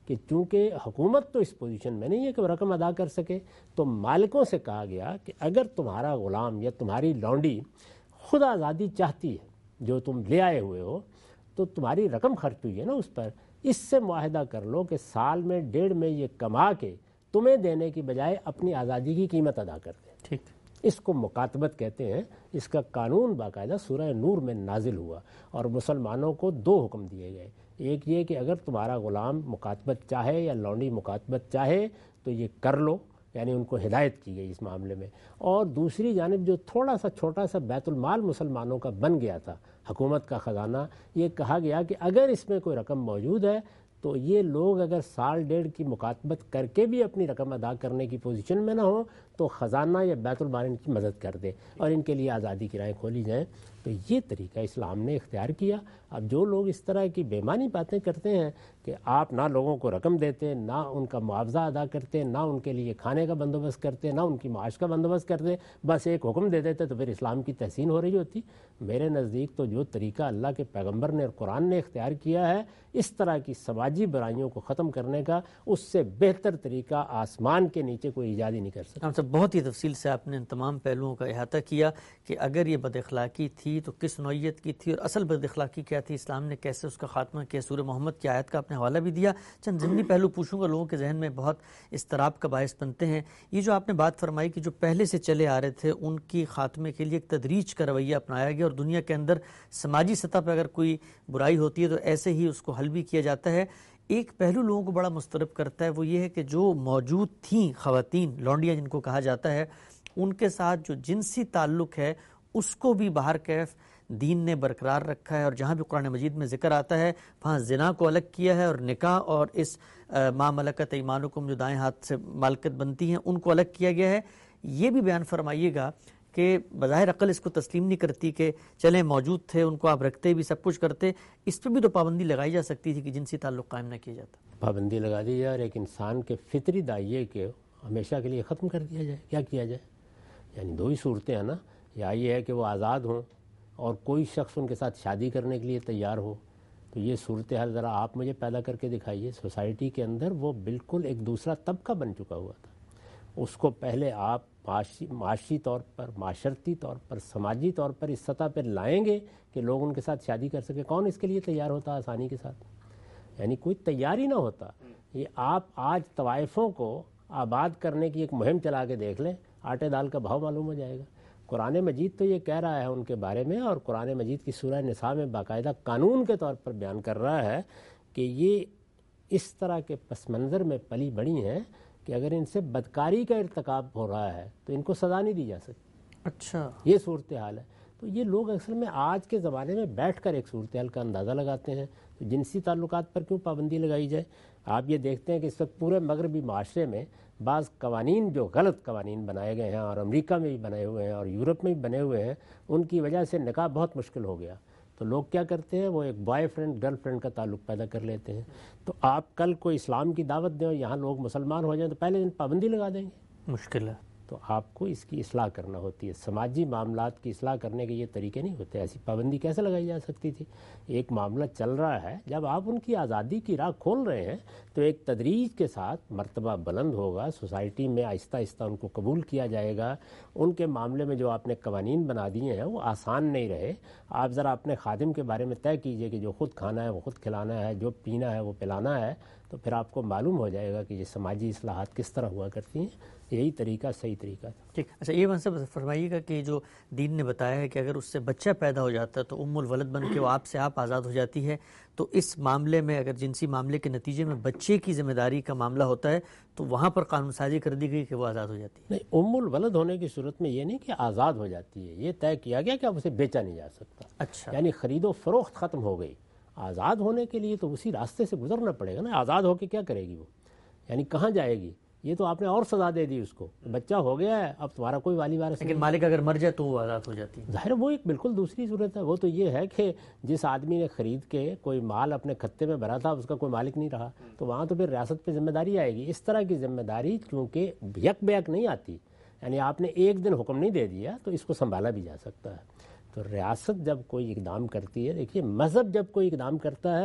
کہ چونکہ حکومت تو اس پوزیشن میں نہیں ہے کہ وہ رقم ادا کر سکے، تو مالکوں سے کہا گیا کہ اگر تمہارا غلام یا تمہاری لونڈی خود آزادی چاہتی ہے جو تم لے آئے ہوئے ہو، تو تمہاری رقم خرچ ہوئی ہے نا اس پر، اس سے معاہدہ کر لو کہ سال میں ڈیڑھ میں یہ کما کے تمہیں دینے کی بجائے اپنی آزادی کی قیمت ادا کر دیں۔ ٹھیک، اس کو مکاتبت کہتے ہیں۔ اس کا قانون باقاعدہ سورہ نور میں نازل ہوا اور مسلمانوں کو دو حکم دیے گئے، ایک یہ کہ اگر تمہارا غلام مکاتبت چاہے یا لونڈی مکاتبت چاہے تو یہ کر لو، یعنی ان کو ہدایت کی گئی اس معاملے میں، اور دوسری جانب جو تھوڑا سا چھوٹا سا بیت المال مسلمانوں کا بن گیا تھا، حکومت کا خزانہ، یہ کہا گیا کہ اگر اس میں کوئی رقم موجود ہے تو یہ لوگ اگر سال ڈیڑھ کی مکاتبت کر کے بھی اپنی رقم ادا کرنے کی پوزیشن میں نہ ہوں تو خزانہ یا بیت المال ان کی مدد کر دے اور ان کے لیے آزادی کی راہیں کھولی جائیں۔ تو یہ طریقہ اسلام نے اختیار کیا۔ اب جو لوگ اس طرح کی بےمانی باتیں کرتے ہیں کہ آپ نہ لوگوں کو رقم دیتے، نہ ان کا معاوضہ ادا کرتے، نہ ان کے لیے کھانے کا بندوبست کرتے، نہ ان کی معاش کا بندوبست کرتے، بس ایک حکم دے دیتے تو پھر اسلام کی تحسین ہو رہی ہوتی۔ میرے نزدیک تو جو طریقہ اللہ کے پیغمبر نے اور قرآن نے اختیار کیا ہے اس طرح کی سماجی برائیوں کو ختم کرنے کا، اس سے بہتر طریقہ آسمان کے نیچے کوئی ایجاد ہی نہیں کر سکتا۔ ہم سب بہت ہی تفصیل سے آپ نے ان تمام پہلوؤں کا احاطہ کیا کہ اگر یہ بد اخلاقی تھی تو کس نوعیت کی تھی اور اصل بد اخلاقی کیا تھی، اسلام نے کیسے اس کا خاتمہ کیا۔ سورہ محمد کی آیت کا آپ نے حوالہ بھی دیا۔ چند ضمنی پہلو پوچھوں گا، لوگوں کے ذہن میں بہت اضطراب کا باعث بنتے ہیں۔ یہ جو آپ نے بات فرمائی کہ جو پہلے سے چلے آ رہے تھے ان کی خاتمے کے لیے ایک تدریج کا رویہ اپنایا گیا، اور دنیا کے اندر سماجی سطح پہ اگر کوئی برائی ہوتی ہے تو ایسے ہی اس کو حل بھی کیا جاتا ہے۔ ایک پہلو لوگوں کو بڑا مضطرب کرتا ہے، وہ یہ ہے کہ جو موجود تھیں خواتین، لونڈیاں جن کو کہا جاتا ہے، ان کے ساتھ جو جنسی تعلق ہے اس کو بھی باہر کیف دین نے برقرار رکھا ہے، اور جہاں بھی قرآن مجید میں ذکر آتا ہے وہاں زنا کو الگ کیا ہے، اور نکاح اور اس ما ملکت ایمانکم جو دائیں ہاتھ سے مالکت بنتی ہیں ان کو الگ کیا گیا ہے۔ یہ بھی بیان فرمائیے گا کہ بظاہر عقل اس کو تسلیم نہیں کرتی کہ چلیں موجود تھے، ان کو آپ رکھتے بھی، سب کچھ کرتے، اس پہ بھی تو پابندی لگائی جا سکتی تھی کہ جنسی تعلق قائم نہ کیا جاتا۔ پابندی لگا دی جائے اور ایک انسان کے فطری دائیے کے ہمیشہ کے لیے ختم کر دیا جائے۔ کیا کیا جائے؟ یعنی دو ہی صورتیں ہیں نا، یا یہ ہے کہ وہ آزاد ہوں اور کوئی شخص ان کے ساتھ شادی کرنے کے لیے تیار ہو، تو یہ صورتحال ذرا آپ مجھے پیدا کر کے دکھائیے۔ سوسائٹی کے اندر وہ بالکل ایک دوسرا طبقہ بن چکا ہوا تھا، اس کو پہلے آپ معاشی معاشی طور پر، معاشرتی طور پر، سماجی طور پر اس سطح پہ لائیں گے کہ لوگ ان کے ساتھ شادی کر سکے۔ کون اس کے لیے تیار ہوتا آسانی کے ساتھ؟ یعنی کوئی تیاری نہ ہوتا۔ یہ آپ آج طوائفوں کو آباد کرنے کی ایک مہم چلا کے دیکھ لیں، آٹے دال کا بھاؤ معلوم ہو جائے گا۔ قرآن مجید تو یہ کہہ رہا ہے ان کے بارے میں، اور قرآن مجید کی سورہ نساء میں باقاعدہ قانون کے طور پر بیان کر رہا ہے کہ یہ اس طرح کے پس منظر میں پلی بڑی ہیں کہ اگر ان سے بدکاری کا ارتکاب ہو رہا ہے تو ان کو سزا نہیں دی جا سکتی۔ اچھا، یہ صورتحال ہے۔ تو یہ لوگ اصل میں آج کے زمانے میں بیٹھ کر ایک صورتحال کا اندازہ لگاتے ہیں۔ تو جنسی تعلقات پر کیوں پابندی لگائی جائے؟ آپ یہ دیکھتے ہیں کہ اس وقت پورے مغربی معاشرے میں بعض قوانین جو غلط قوانین بنائے گئے ہیں، اور امریکہ میں بھی بنے ہوئے ہیں اور یورپ میں بھی بنے ہوئے ہیں، ان کی وجہ سے نکاح بہت مشکل ہو گیا۔ تو لوگ کیا کرتے ہیں، وہ ایک بوائے فرینڈ گرل فرینڈ کا تعلق پیدا کر لیتے ہیں۔ تو آپ کل کو اسلام کی دعوت دیں اور یہاں لوگ مسلمان ہو جائیں تو پہلے دن پابندی لگا دیں گے، مشکل ہے۔ تو آپ کو اس کی اصلاح کرنا ہوتی ہے۔ سماجی معاملات کی اصلاح کرنے کے یہ طریقے نہیں ہوتے۔ ایسی پابندی کیسے لگائی جا سکتی تھی؟ ایک معاملہ چل رہا ہے، جب آپ ان کی آزادی کی راہ کھول رہے ہیں تو ایک تدریج کے ساتھ مرتبہ بلند ہوگا، سوسائٹی میں آہستہ آہستہ ان کو قبول کیا جائے گا۔ ان کے معاملے میں جو آپ نے قوانین بنا دیے ہیں وہ آسان نہیں رہے۔ آپ ذرا اپنے خادم کے بارے میں طے کیجئے کہ جو خود کھانا ہے وہ خود کھلانا ہے، جو پینا ہے وہ پلانا ہے، تو پھر آپ کو معلوم ہو جائے گا کہ یہ سماجی اصلاحات کس طرح ہوا کرتی ہیں۔ یہی طریقہ صحیح طریقہ تھا۔ ٹھیک، اچھا یہ منصب فرمائیے گا کہ جو دین نے بتایا ہے کہ اگر اس سے بچہ پیدا ہو جاتا ہے تو ام الولد بن کے وہ آپ سے آپ آزاد ہو جاتی ہے، تو اس معاملے میں اگر جنسی معاملے کے نتیجے میں بچے کی ذمہ داری کا معاملہ ہوتا ہے تو وہاں پر قانون سازی کر دی گئی کہ وہ آزاد ہو جاتی ہے؟ نہیں، ام الولد ہونے کی صورت میں یہ نہیں کہ آزاد ہو جاتی ہے، یہ طے کیا گیا کہ اب اسے بیچا نہیں جا سکتا۔ اچھا، یعنی خرید و فروخت ختم ہو گئی۔ آزاد ہونے کے لیے تو اسی راستے سے گزرنا پڑے گا نا۔ آزاد ہو کے کیا کرے گی وہ؟ یعنی کہاں جائے گی؟ یہ تو آپ نے اور سزا دے دی اس کو، بچہ ہو گیا ہے، اب تمہارا کوئی والی وارث نہیں۔ لیکن مالک اگر مر جائے تو وہ آزاد ہو جاتی ہے۔ ظاہر وہ ایک بالکل دوسری صورت ہے۔ وہ تو یہ ہے کہ جس آدمی نے خرید کے کوئی مال اپنے کھتے میں بھرا تھا اس کا کوئی مالک نہیں رہا، تو وہاں تو پھر ریاست پہ ذمہ داری آئے گی۔ اس طرح کی ذمہ داری چونکہ یک بیک نہیں آتی، یعنی آپ نے ایک دن حکم نہیں دے دیا تو اس کو سنبھالا بھی جا سکتا ہے۔ تو ریاست جب کوئی اقدام کرتی ہے، دیکھیے مذہب جب کوئی اقدام کرتا ہے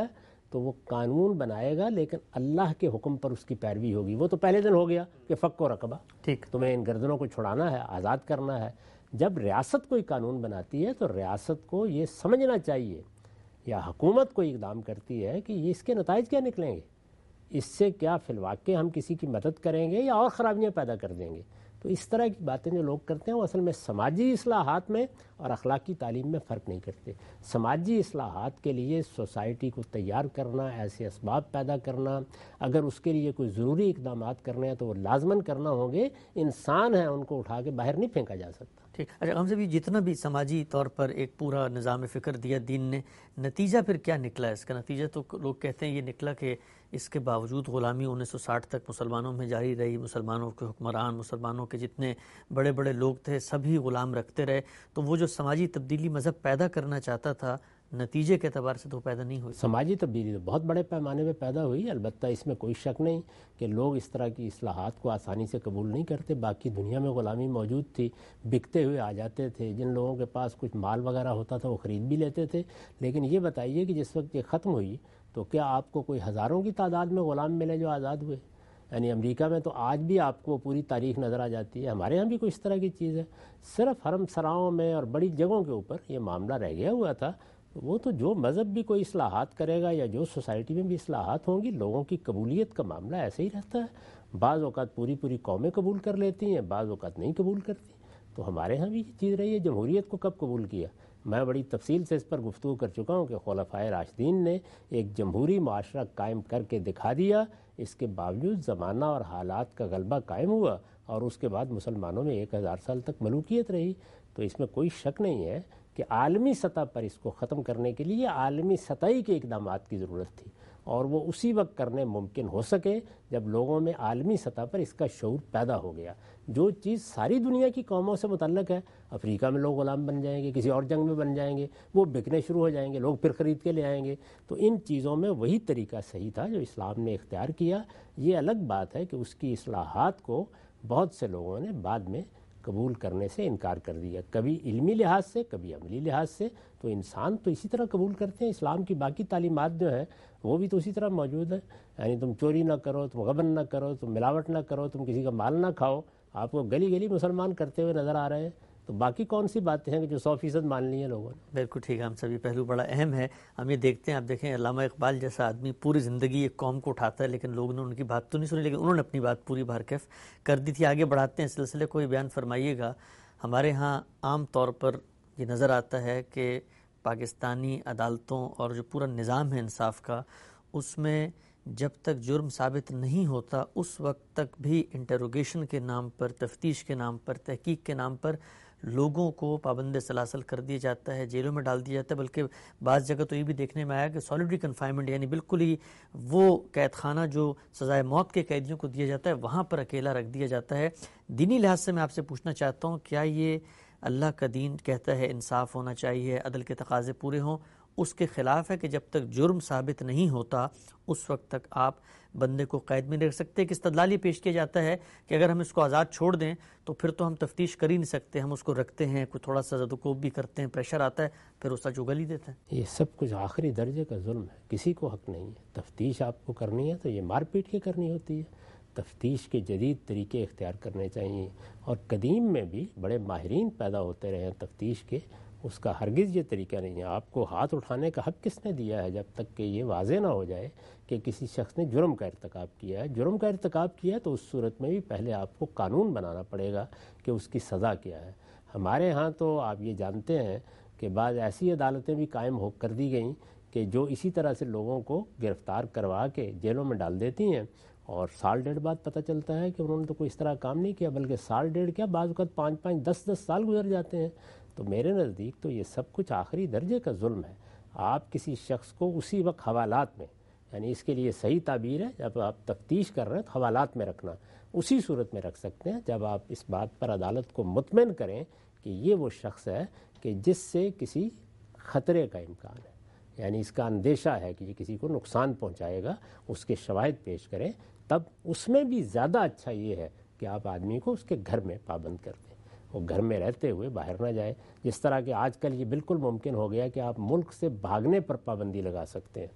تو وہ قانون بنائے گا لیکن اللہ کے حکم پر اس کی پیروی ہوگی. وہ تو پہلے دن ہو گیا کہ فک و رقبہ, ٹھیک, تمہیں ان گردنوں کو چھڑانا ہے, آزاد کرنا ہے. جب ریاست کوئی قانون بناتی ہے تو ریاست کو یہ سمجھنا چاہیے, یا حکومت کوئی اقدام کرتی ہے کہ یہ اس کے نتائج کیا نکلیں گے, اس سے کیا فی الواقع ہم کسی کی مدد کریں گے یا اور خرابیاں پیدا کر دیں گے. تو اس طرح کی باتیں جو لوگ کرتے ہیں وہ اصل میں سماجی اصلاحات میں اور اخلاقی تعلیم میں فرق نہیں کرتے. سماجی اصلاحات کے لیے سوسائٹی کو تیار کرنا, ایسے اسباب پیدا کرنا, اگر اس کے لیے کوئی ضروری اقدامات کرنے ہیں تو وہ لازماً کرنا ہوں گے. انسان ہیں, ان کو اٹھا کے باہر نہیں پھینکا جا سکتا. ٹھیک. اچھا ہم سے بھی جتنا بھی سماجی طور پر ایک پورا نظام فکر دیا دین نے, نتیجہ پھر کیا نکلا ہے اس کا؟ نتیجہ تو لوگ کہتے ہیں یہ نکلا کہ اس کے باوجود غلامی انیس سو ساٹھ تک مسلمانوں میں جاری رہی, مسلمانوں کے حکمران, مسلمانوں کے جتنے بڑے بڑے لوگ تھے سبھی غلام رکھتے رہے. تو وہ جو سماجی تبدیلی مذہب پیدا کرنا چاہتا تھا, نتیجے کے اعتبار سے تو پیدا نہیں ہوئی. سماجی تبدیلی تو بہت بڑے پیمانے پہ پیدا ہوئی, البتہ اس میں کوئی شک نہیں کہ لوگ اس طرح کی اصلاحات کو آسانی سے قبول نہیں کرتے. باقی دنیا میں غلامی موجود تھی, بکتے ہوئے آ جاتے تھے, جن لوگوں کے پاس کچھ مال وغیرہ ہوتا تھا وہ خرید بھی لیتے تھے. لیکن یہ بتائیے کہ جس وقت یہ ختم ہوئی تو کیا آپ کو کوئی ہزاروں کی تعداد میں غلام ملے جو آزاد ہوئے؟ یعنی امریکہ میں تو آج بھی آپ کو پوری تاریخ نظر آ جاتی ہے. ہمارے ہاں بھی کوئی اس طرح کی چیز ہے. صرف حرم سراؤں میں اور بڑی جگہوں کے اوپر یہ معاملہ رہ گیا ہوا تھا. وہ تو جو مذہب بھی کوئی اصلاحات کرے گا یا جو سوسائٹی میں بھی اصلاحات ہوں گی, لوگوں کی قبولیت کا معاملہ ایسے ہی رہتا ہے. بعض اوقات پوری پوری قومیں قبول کر لیتی ہیں, بعض اوقات نہیں قبول کرتی. تو ہمارے ہاں بھی یہ چیز رہی ہے. جمہوریت کو کب قبول کیا؟ میں بڑی تفصیل سے اس پر گفتگو کر چکا ہوں کہ خلفائے راشدین نے ایک جمہوری معاشرہ قائم کر کے دکھا دیا. اس کے باوجود زمانہ اور حالات کا غلبہ قائم ہوا اور اس کے بعد مسلمانوں میں ایک ہزار سال تک ملوکیت رہی. تو اس میں کوئی شک نہیں ہے کہ عالمی سطح پر اس کو ختم کرنے کے لیے عالمی سطحی کے اقدامات کی ضرورت تھی, اور وہ اسی وقت کرنے ممکن ہو سکے جب لوگوں میں عالمی سطح پر اس کا شعور پیدا ہو گیا. جو چیز ساری دنیا کی قوموں سے متعلق ہے, افریقہ میں لوگ غلام بن جائیں گے, کسی اور جنگ میں بن جائیں گے, وہ بکنے شروع ہو جائیں گے, لوگ پھر خرید کے لے آئیں گے. تو ان چیزوں میں وہی طریقہ صحیح تھا جو اسلام نے اختیار کیا. یہ الگ بات ہے کہ اس کی اصلاحات کو بہت سے لوگوں نے بعد میں قبول کرنے سے انکار کر دیا, کبھی علمی لحاظ سے, کبھی عملی لحاظ سے. تو انسان تو اسی طرح قبول کرتے ہیں. اسلام کی باقی تعلیمات جو ہیں وہ بھی تو اسی طرح موجود ہیں. یعنی تم چوری نہ کرو, تم غبن نہ کرو, تم ملاوٹ نہ کرو, تم کسی کا مال نہ کھاؤ. آپ کو گلی گلی مسلمان کرتے ہوئے نظر آ رہے ہیں. تو باقی کون سی باتیں ہیں کہ جو سو فیصد مان لی ہیں لوگوں نے؟ بالکل ٹھیک ہے. ہم سبھی پہلو بڑا اہم ہے. ہم یہ دیکھتے ہیں, آپ دیکھیں علامہ اقبال جیسا آدمی پوری زندگی ایک قوم کو اٹھاتا ہے, لیکن لوگوں نے ان کی بات تو نہیں سنی, لیکن انہوں نے اپنی بات پوری بھرکیف کر دی تھی. آگے بڑھاتے ہیں سلسلے کو, یہ بیان فرمائیے گا. ہمارے ہاں عام طور پر یہ نظر آتا ہے کہ پاکستانی عدالتوں اور جو پورا نظام ہے انصاف کا, اس میں جب تک جرم ثابت نہیں ہوتا اس وقت تک بھی انٹروگیشن کے نام پر, تفتیش کے نام پر, تحقیق کے نام پر لوگوں کو پابند سلاسل کر دیا جاتا ہے, جیلوں میں ڈال دیا جاتا ہے. بلکہ بعض جگہ تو یہ بھی دیکھنے میں آیا کہ سالیڈری کنفائنمنٹ, یعنی بالکل ہی وہ قید خانہ جو سزائے موت کے قیدیوں کو دیا جاتا ہے وہاں پر اکیلا رکھ دیا جاتا ہے. دینی لحاظ سے میں آپ سے پوچھنا چاہتا ہوں, کیا یہ اللہ کا دین کہتا ہے انصاف ہونا چاہیے, عدل کے تقاضے پورے ہوں, اس کے خلاف ہے کہ جب تک جرم ثابت نہیں ہوتا اس وقت تک آپ بندے کو قید میں نہیں رکھ سکتے؟ کہ استدلال یہ پیش کیا جاتا ہے کہ اگر ہم اس کو آزاد چھوڑ دیں تو پھر تو ہم تفتیش کر ہی نہیں سکتے, ہم اس کو رکھتے ہیں, کوئی تھوڑا سا زد و کوب بھی کرتے ہیں, پریشر آتا ہے, پھر اس کا چگل ہی دیتے ہیں. یہ سب کچھ آخری درجے کا ظلم ہے. کسی کو حق نہیں ہے. تفتیش آپ کو کرنی ہے تو یہ مار پیٹ کے کرنی ہوتی ہے. تفتیش کے جدید طریقے اختیار کرنے چاہیے, اور قدیم میں بھی بڑے ماہرین پیدا ہوتے رہے ہیں تفتیش کے. اس کا ہرگز یہ طریقہ نہیں ہے. آپ کو ہاتھ اٹھانے کا حق کس نے دیا ہے جب تک کہ یہ واضح نہ ہو جائے کہ کسی شخص نے جرم کا ارتکاب کیا ہے. جرم کا ارتکاب کیا ہے تو اس صورت میں بھی پہلے آپ کو قانون بنانا پڑے گا کہ اس کی سزا کیا ہے. ہمارے ہاں تو آپ یہ جانتے ہیں کہ بعض ایسی عدالتیں بھی قائم ہو کر دی گئیں کہ جو اسی طرح سے لوگوں کو گرفتار کروا کے جیلوں میں ڈال دیتی ہیں, اور سال ڈیڑھ بعد پتہ چلتا ہے کہ انہوں نے تو کوئی اس طرح کام نہیں کیا, بلکہ سال ڈیڑھ کیا بعض اوقات پانچ پانچ دس دس سال گزر جاتے ہیں. تو میرے نزدیک تو یہ سب کچھ آخری درجے کا ظلم ہے. آپ کسی شخص کو اسی وقت حوالات میں, یعنی اس کے لیے صحیح تعبیر ہے, جب آپ تفتیش کر رہے ہیں تو حوالات میں رکھنا, اسی صورت میں رکھ سکتے ہیں جب آپ اس بات پر عدالت کو مطمئن کریں کہ یہ وہ شخص ہے کہ جس سے کسی خطرے کا امکان ہے, یعنی اس کا اندیشہ ہے کہ یہ کسی کو نقصان پہنچائے گا, اس کے شواہد پیش کریں. تب اس میں بھی زیادہ اچھا یہ ہے کہ آپ آدمی کو اس کے گھر میں پابند کر دیں, وہ گھر میں رہتے ہوئے باہر نہ جائے. جس طرح کہ آج کل یہ بالکل ممکن ہو گیا کہ آپ ملک سے بھاگنے پر پابندی لگا سکتے ہیں.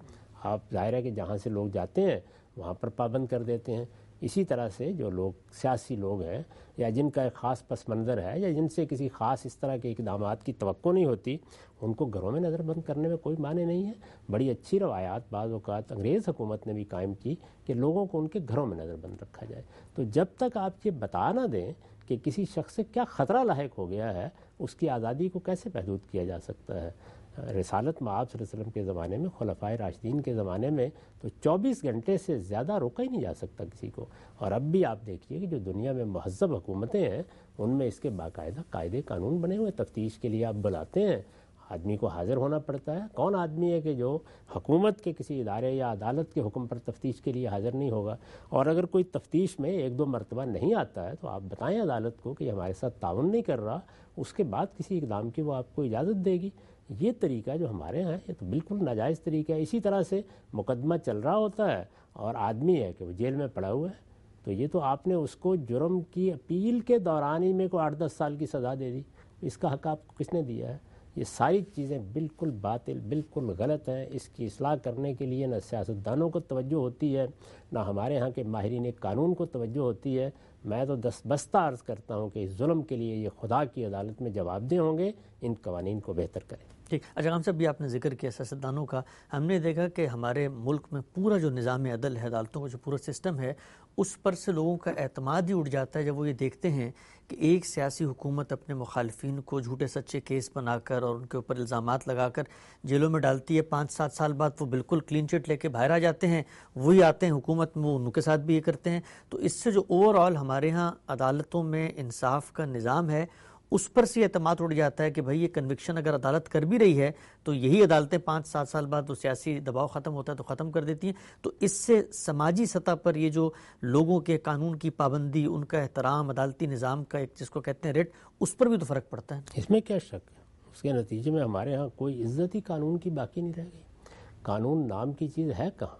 آپ ظاہر ہے کہ جہاں سے لوگ جاتے ہیں وہاں پر پابند کر دیتے ہیں۔ اسی طرح سے جو لوگ سیاسی لوگ ہیں یا جن کا ایک خاص پس منظر ہے یا جن سے کسی خاص اس طرح کے اقدامات کی توقع نہیں ہوتی، ان کو گھروں میں نظر بند کرنے میں کوئی معنی نہیں ہے۔ بڑی اچھی روایات بعض اوقات انگریز حکومت نے بھی قائم کی کہ لوگوں کو ان کے گھروں میں نظر بند رکھا جائے۔ تو جب تک آپ یہ بتا نہ دیں کہ کسی شخص سے کیا خطرہ لاحق ہو گیا ہے، اس کی آزادی کو کیسے محدود کیا جا سکتا ہے؟ رسالت مآب صلی اللہ علیہ وسلم کے زمانے میں، خلفائے راشدین کے زمانے میں تو چوبیس گھنٹے سے زیادہ روکا ہی نہیں جا سکتا کسی کو۔ اور اب بھی آپ دیکھیے کہ جو دنیا میں مہذب حکومتیں ہیں ان میں اس کے باقاعدہ قاعدے قانون بنے ہوئے، تفتیش کے لیے آپ بلاتے ہیں، آدمی کو حاضر ہونا پڑتا ہے۔ کون آدمی ہے کہ جو حکومت کے کسی ادارے یا عدالت کے حکم پر تفتیش کے لیے حاضر نہیں ہوگا؟ اور اگر کوئی تفتیش میں ایک دو مرتبہ نہیں آتا ہے تو آپ بتائیں عدالت کو کہ یہ ہمارے ساتھ تعاون نہیں کر رہا، اس کے بعد کسی اقدام کی وہ آپ کو اجازت دے گی۔ یہ طریقہ جو ہمارے ہاں ہے یہ تو بالکل ناجائز طریقہ ہے۔ اسی طرح سے مقدمہ چل رہا ہوتا ہے اور آدمی ہے کہ وہ جیل میں پڑا ہوا ہے، تو یہ تو آپ نے اس کو جرم کی اپیل کے دوران ہی میں کو آٹھ دس سال کی سزا دے دی، اس کا حق آپ کو کس نے دیا ہے؟ یہ ساری چیزیں بالکل باطل، بالکل غلط ہیں۔ اس کی اصلاح کرنے کے لیے نہ سیاستدانوں کو توجہ ہوتی ہے، نہ ہمارے ہاں کے ماہرین قانون کو توجہ ہوتی ہے۔ میں تو دست بستہ عرض کرتا ہوں کہ اس ظلم کے لیے یہ خدا کی عدالت میں جواب دہ ہوں گے، ان قوانین کو بہتر کریں۔ ٹھیک، اچھا ہم صاحب بھی آپ نے ذکر کیا سیاستدانوں کا، ہم نے دیکھا کہ ہمارے ملک میں پورا جو نظام عدل ہے، عدالتوں کا جو پورا سسٹم ہے، اس پر سے لوگوں کا اعتماد ہی اٹھ جاتا ہے جب وہ یہ دیکھتے ہیں کہ ایک سیاسی حکومت اپنے مخالفین کو جھوٹے سچے کیس بنا کر اور ان کے اوپر الزامات لگا کر جیلوں میں ڈالتی ہے، پانچ سات سال بعد وہ بالکل کلین چٹ لے کے باہر آ جاتے ہیں، وہی آتے ہیں حکومت میں، وہ ان کے ساتھ بھی یہ کرتے ہیں۔ تو اس سے جو اوور آل ہمارے ہاں عدالتوں میں انصاف کا نظام ہے اس پر سے اعتماد اڑ جاتا ہے کہ بھائی یہ کنوکشن اگر عدالت کر بھی رہی ہے تو یہی عدالتیں پانچ سات سال بعد تو سیاسی دباؤ ختم ہوتا ہے تو ختم کر دیتی ہیں۔ تو اس سے سماجی سطح پر یہ جو لوگوں کے قانون کی پابندی، ان کا احترام، عدالتی نظام کا ایک جس کو کہتے ہیں ریٹ، اس پر بھی تو فرق پڑتا ہے۔ اس میں کیا شک ہے؟ اس کے نتیجے میں ہمارے ہاں کوئی عزت ہی قانون کی باقی نہیں رہ گئی۔ قانون نام کی چیز ہے کہاں؟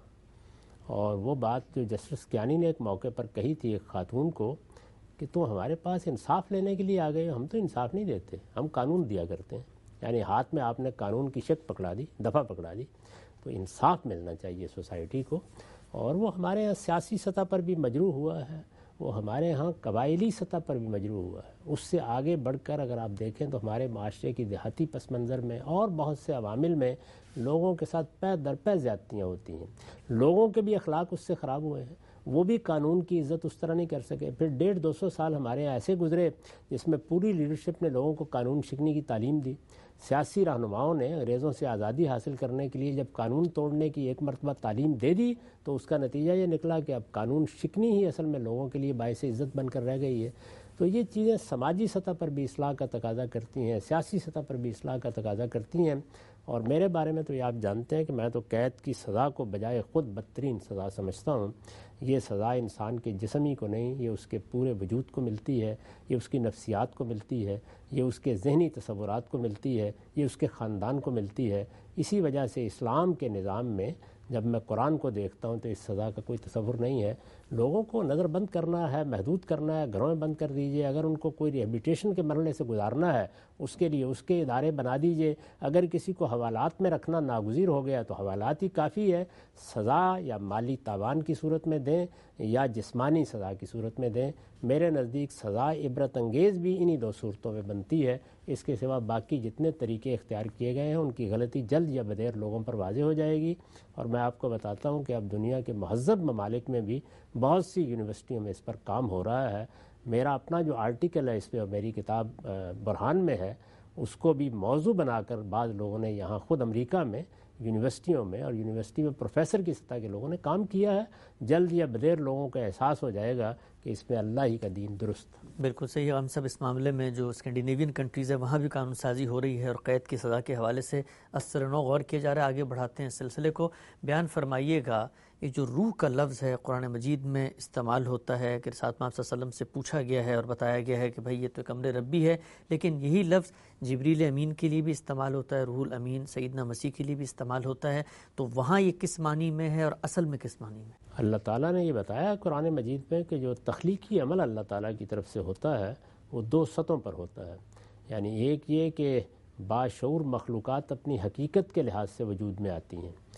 اور وہ بات جو جسٹس کیانی نے ایک موقع پر کہی تھی ایک خاتون کو کہ تم ہمارے پاس انصاف لینے کے لیے آ گئے ہو، ہم تو انصاف نہیں دیتے، ہم قانون دیا کرتے ہیں۔ یعنی ہاتھ میں آپ نے قانون کی شک پکڑا دی، دفعہ پکڑا دی، تو انصاف ملنا چاہیے سوسائٹی کو۔ اور وہ ہمارے ہاں سیاسی سطح پر بھی مجروح ہوا ہے، وہ ہمارے ہاں قبائلی سطح پر بھی مجروح ہوا ہے۔ اس سے آگے بڑھ کر اگر آپ دیکھیں تو ہمارے معاشرے کی دیہاتی پس منظر میں اور بہت سے عوامل میں لوگوں کے ساتھ پے در پے زیادتیاں ہوتی ہیں، لوگوں کے بھی اخلاق اس سے خراب ہوئے ہیں، وہ بھی قانون کی عزت اس طرح نہیں کر سکے۔ پھر ڈیڑھ دو سو سال ہمارے یہاں ایسے گزرے جس میں پوری لیڈرشپ نے لوگوں کو قانون سیکھنے کی تعلیم دی۔ سیاسی رہنماؤں نے انگریزوں سے آزادی حاصل کرنے کے لیے جب قانون توڑنے کی ایک مرتبہ تعلیم دے دی تو اس کا نتیجہ یہ نکلا کہ اب قانون سیکھنی ہی اصل میں لوگوں کے لیے باعث عزت بن کر رہ گئی ہے۔ تو یہ چیزیں سماجی سطح پر بھی اصلاح کا تقاضا کرتی ہیں، سیاسی سطح پر بھی اصلاح کا تقاضا کرتی ہیں۔ اور میرے بارے میں تو یہ آپ جانتے ہیں کہ میں تو قید کی سزا کو بجائے خود بدترین سزا سمجھتا ہوں۔ یہ سزا انسان کے جسمی کو نہیں، یہ اس کے پورے وجود کو ملتی ہے، یہ اس کی نفسیات کو ملتی ہے، یہ اس کے ذہنی تصورات کو ملتی ہے، یہ اس کے خاندان کو ملتی ہے۔ اسی وجہ سے اسلام کے نظام میں جب میں قرآن کو دیکھتا ہوں تو اس سزا کا کوئی تصور نہیں ہے۔ لوگوں کو نظر بند کرنا ہے، محدود کرنا ہے، گھروں میں بند کر دیجئے۔ اگر ان کو کوئی ریہیبلیٹیشن کے مرحلے سے گزارنا ہے اس کے لیے اس کے ادارے بنا دیجئے۔ اگر کسی کو حوالات میں رکھنا ناگزیر ہو گیا تو حوالات ہی کافی ہے۔ سزا یا مالی تاوان کی صورت میں دیں یا جسمانی سزا کی صورت میں دیں۔ میرے نزدیک سزا عبرت انگیز بھی انہی دو صورتوں میں بنتی ہے، اس کے سوا باقی جتنے طریقے اختیار کیے گئے ہیں ان کی غلطی جلد یا بدیر لوگوں پر واضح ہو جائے گی۔ اور میں آپ کو بتاتا ہوں کہ اب دنیا کے مہذب ممالک میں بھی بہت سی یونیورسٹیوں میں اس پر کام ہو رہا ہے۔ میرا اپنا جو آرٹیکل ہے اس پہ، میری کتاب برہان میں ہے، اس کو بھی موضوع بنا کر بعض لوگوں نے یہاں خود امریکہ میں یونیورسٹیوں میں اور یونیورسٹی میں پروفیسر کی سطح کے لوگوں نے کام کیا ہے۔ جلد یا بدیر لوگوں کو احساس ہو جائے گا کہ اس میں اللہ ہی کا دین درست۔ بالکل صحیح ہے۔ ہم سب اس معاملے میں جو اسکینڈینیوین کنٹریز ہے وہاں بھی قانون سازی ہو رہی ہے اور قید کی سزا کے حوالے سے اثر نو غور کیا جا رہا ہے۔ آگے بڑھاتے ہیں اس سلسلے کو، بیان فرمائیے گا یہ جو روح کا لفظ ہے قرآن مجید میں استعمال ہوتا ہے کہ رسالت مآب صلی اللہ علیہ وسلم سے پوچھا گیا ہے اور بتایا گیا ہے کہ بھائی یہ تو ایک امر ربی ہے، لیکن یہی لفظ جبریل امین کے لیے بھی استعمال ہوتا ہے، روح الامین سیدنا مسیح کے لیے بھی استعمال ہوتا ہے، تو وہاں یہ کس معنی میں ہے اور اصل میں کس معنی میں؟ اللہ تعالیٰ نے یہ بتایا قرآن مجید میں کہ جو تخلیقی عمل اللہ تعالیٰ کی طرف سے ہوتا ہے وہ دو سطحوں پر ہوتا ہے۔ یعنی ایک یہ کہ باشعور مخلوقات اپنی حقیقت کے لحاظ سے وجود میں آتی ہیں،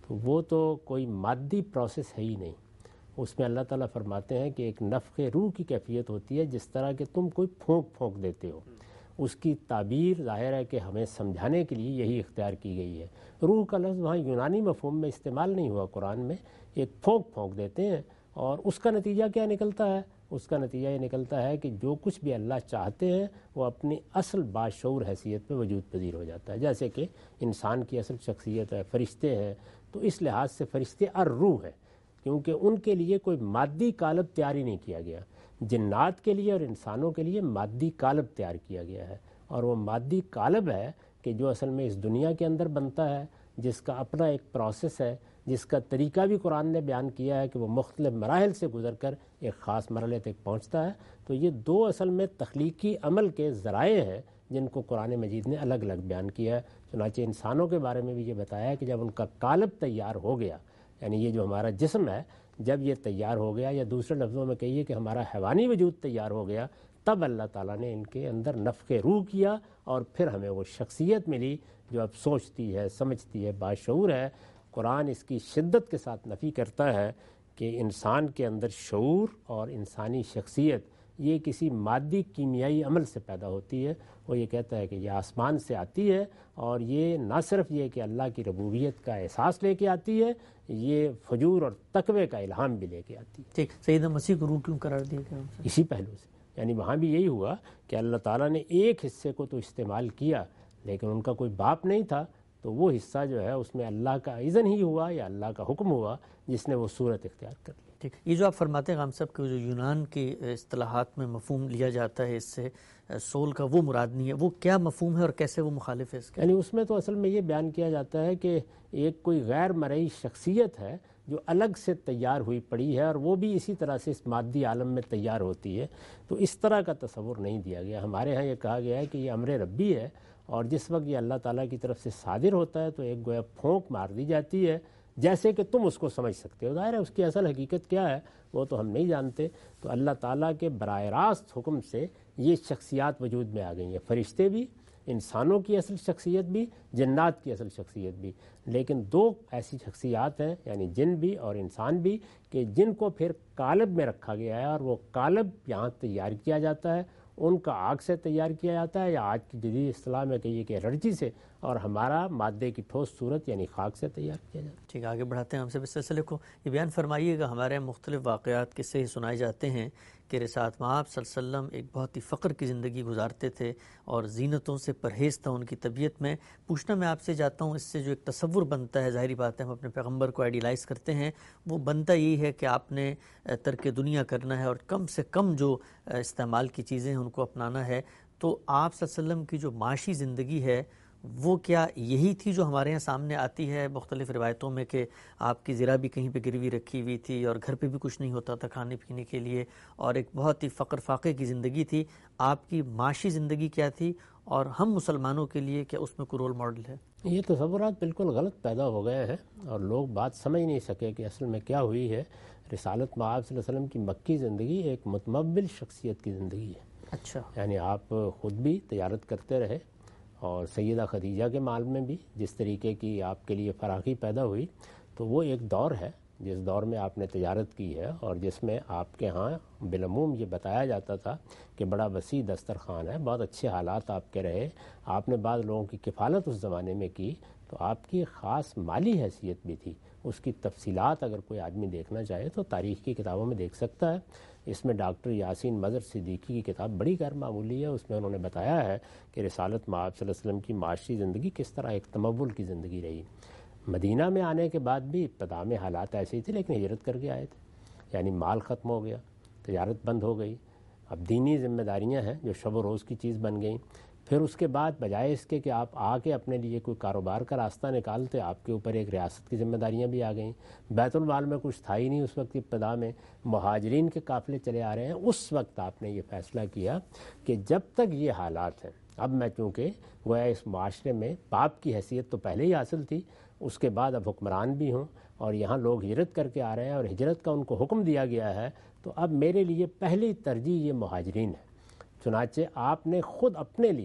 تو وہ تو کوئی مادی پروسیس ہے ہی نہیں. اس میں اللہ تعالیٰ فرماتے ہیں کہ ایک نفخ روح کی کیفیت ہوتی ہے، جس طرح کہ تم کوئی پھونک پھونک دیتے ہو. اس کی تعبیر ظاہر ہے کہ ہمیں سمجھانے کے لیے یہی اختیار کی گئی ہے. روح کا لفظ وہاں یونانی مفہوم میں استعمال نہیں ہوا قرآن میں. ایک پھونک پھونک دیتے ہیں اور اس کا نتیجہ کیا نکلتا ہے؟ اس کا نتیجہ یہ نکلتا ہے کہ جو کچھ بھی اللہ چاہتے ہیں وہ اپنی اصل باشعور حیثیت میں وجود پذیر ہو جاتا ہے. جیسے کہ انسان کی اصل شخصیت ہے، فرشتے ہیں، تو اس لحاظ سے فرشتے الروح ہیں، کیونکہ ان کے لیے کوئی مادی قالب تیار ہی نہیں کیا گیا. جنات کے لیے اور انسانوں کے لیے مادی قالب تیار کیا گیا ہے، اور وہ مادی قالب ہے کہ جو اصل میں اس دنیا کے اندر بنتا ہے، جس کا اپنا ایک پروسیس ہے، جس کا طریقہ بھی قرآن نے بیان کیا ہے کہ وہ مختلف مراحل سے گزر کر ایک خاص مرحلے تک پہنچتا ہے. تو یہ دو اصل میں تخلیقی عمل کے ذرائع ہیں جن کو قرآن مجید نے الگ الگ بیان کیا ہے. چنانچہ انسانوں کے بارے میں بھی یہ بتایا ہے کہ جب ان کا قالب تیار ہو گیا، یعنی یہ جو ہمارا جسم ہے جب یہ تیار ہو گیا، یا دوسرے لفظوں میں کہیے کہ ہمارا حیوانی وجود تیار ہو گیا، تب اللہ تعالیٰ نے ان کے اندر نفخ روح کیا اور پھر ہمیں وہ شخصیت ملی جو اب سوچتی ہے، سمجھتی ہے، باشعور ہے. قرآن اس کی شدت کے ساتھ نفی کرتا ہے کہ انسان کے اندر شعور اور انسانی شخصیت یہ کسی مادی کیمیائی عمل سے پیدا ہوتی ہے. وہ یہ کہتا ہے کہ یہ آسمان سے آتی ہے، اور یہ نہ صرف یہ کہ اللہ کی ربوبیت کا احساس لے کے آتی ہے، یہ فجور اور تقوی کا الہام بھی لے کے آتی ہے. ٹھیک، سیدنا مسیح کو روح کیوں قرار دیا گیا؟ اسی پہلو سے، یعنی وہاں بھی یہی ہوا کہ اللہ تعالیٰ نے ایک حصے کو تو استعمال کیا، لیکن ان کا کوئی باپ نہیں تھا، تو وہ حصہ جو ہے اس میں اللہ کا اذن ہی ہوا یا اللہ کا حکم ہوا جس نے وہ صورت اختیار کر لی. ٹھیک، یہ جو آپ فرماتے ہیں غام صاحب کہ جو یونان کی اصطلاحات میں مفہوم لیا جاتا ہے اس سے سول کا، وہ مراد نہیں ہے، وہ کیا مفہوم ہے اور کیسے وہ مخالف ہے اس کے؟ یعنی اس میں تو اصل میں یہ بیان کیا جاتا ہے کہ ایک کوئی غیر مرئی شخصیت ہے جو الگ سے تیار ہوئی پڑی ہے، اور وہ بھی اسی طرح سے اس مادی عالم میں تیار ہوتی ہے. تو اس طرح کا تصور نہیں دیا گیا. ہمارے ہاں یہ کہا گیا ہے کہ یہ امر ربی ہے، اور جس وقت یہ اللہ تعالیٰ کی طرف سے صادر ہوتا ہے تو ایک گویا پھونک مار دی جاتی ہے جیسے کہ تم اس کو سمجھ سکتے ہو. ظاہر ہے اس کی اصل حقیقت کیا ہے وہ تو ہم نہیں جانتے. تو اللہ تعالیٰ کے براہ راست حکم سے یہ شخصیات وجود میں آ گئی ہیں، فرشتے بھی، انسانوں کی اصل شخصیت بھی، جنات کی اصل شخصیت بھی. لیکن دو ایسی شخصیات ہیں، یعنی جن بھی اور انسان بھی، کہ جن کو پھر قالب میں رکھا گیا ہے، اور وہ قالب یہاں تیار کیا جاتا ہے، ان کا آگ سے تیار کیا جاتا ہے، یا آج کی جدید اصطلاح میں کہیے کہ انرجی سے، اور ہمارا مادے کی ٹھوس صورت یعنی خاک سے تیار کیا جاتا ہے. ٹھیک، آگے بڑھاتے ہیں ہم سے اس سلسلے کو. یہ بیان فرمائیے گا، ہمارے مختلف واقعات قصے سنائے جاتے ہیں کہ رسالت مآب صلی اللہ علیہ وسلم ایک بہت ہی فقر کی زندگی گزارتے تھے اور زینتوں سے پرہیز تھا ان کی طبیعت میں. پوچھنا میں آپ سے جاتا ہوں، اس سے جو ایک تصور بنتا ہے، ظاہری بات ہے ہم اپنے پیغمبر کو آئیڈیلائز کرتے ہیں، وہ بنتا یہی ہے کہ آپ نے ترک دنیا کرنا ہے اور کم سے کم جو استعمال کی چیزیں ہیں ان کو اپنانا ہے. تو آپ صلی اللہ علیہ وسلم کی جو معاشی زندگی ہے وہ کیا یہی تھی جو ہمارے یہاں سامنے آتی ہے مختلف روایتوں میں کہ آپ کی ذرا بھی کہیں پہ گروی رکھی ہوئی تھی اور گھر پہ بھی کچھ نہیں ہوتا تھا کھانے پینے کے لیے، اور ایک بہت ہی فقر فاقے کی زندگی تھی؟ آپ کی معاشی زندگی کیا تھی، اور ہم مسلمانوں کے لیے کیا اس میں کوئی رول ماڈل ہے؟ یہ تصورات بالکل غلط پیدا ہو گئے ہیں، اور لوگ بات سمجھ نہیں سکے کہ اصل میں کیا ہوئی ہے. رسالت مآب صلی اللہ علیہ وسلم کی مکی زندگی ایک متمول شخصیت کی زندگی ہے. اچھا، یعنی آپ خود بھی تجارت کرتے رہے، اور سیدہ خدیجہ کے مال میں بھی جس طریقے کی آپ کے لیے فراخی پیدا ہوئی، تو وہ ایک دور ہے جس دور میں آپ نے تجارت کی ہے، اور جس میں آپ کے ہاں بالعموم یہ بتایا جاتا تھا کہ بڑا وسیع دسترخوان ہے، بہت اچھے حالات آپ کے رہے. آپ نے بعض لوگوں کی کفالت اس زمانے میں کی، تو آپ کی خاص مالی حیثیت بھی تھی. اس کی تفصیلات اگر کوئی آدمی دیکھنا چاہے تو تاریخ کی کتابوں میں دیکھ سکتا ہے. اس میں ڈاکٹر یاسین مظہر صدیقی کی کتاب بڑی غیر معمولی ہے. اس میں انہوں نے بتایا ہے کہ رسالت مآب صلی اللہ علیہ وسلم کی معاشی زندگی کس طرح ایک تمول کی زندگی رہی. مدینہ میں آنے کے بعد بھی ابتدا میں حالات ایسے ہی تھے، لیکن ہجرت کر کے آئے تھے. یعنی مال ختم ہو گیا، تجارت بند ہو گئی، اب دینی ذمہ داریاں ہیں جو شب و روز کی چیز بن گئیں. پھر اس کے بعد بجائے اس کے کہ آپ آ کے اپنے لیے کوئی کاروبار کا راستہ نکالتے، آپ کے اوپر ایک ریاست کی ذمہ داریاں بھی آ گئیں. بیت المال میں کچھ تھا ہی نہیں اس وقت ابتدا میں، مہاجرین کے قافلے چلے آ رہے ہیں. اس وقت آپ نے یہ فیصلہ کیا کہ جب تک یہ حالات ہیں، اب میں چونکہ گویا اس معاشرے میں باپ کی حیثیت تو پہلے ہی حاصل تھی، اس کے بعد اب حکمران بھی ہوں، اور یہاں لوگ ہجرت کر کے آ رہے ہیں اور ہجرت کا ان کو حکم دیا گیا ہے، تو اب میرے لیے پہلی ترجیح یہ مہاجرین ہے. چنانچہ آپ نے خود اپنے لیے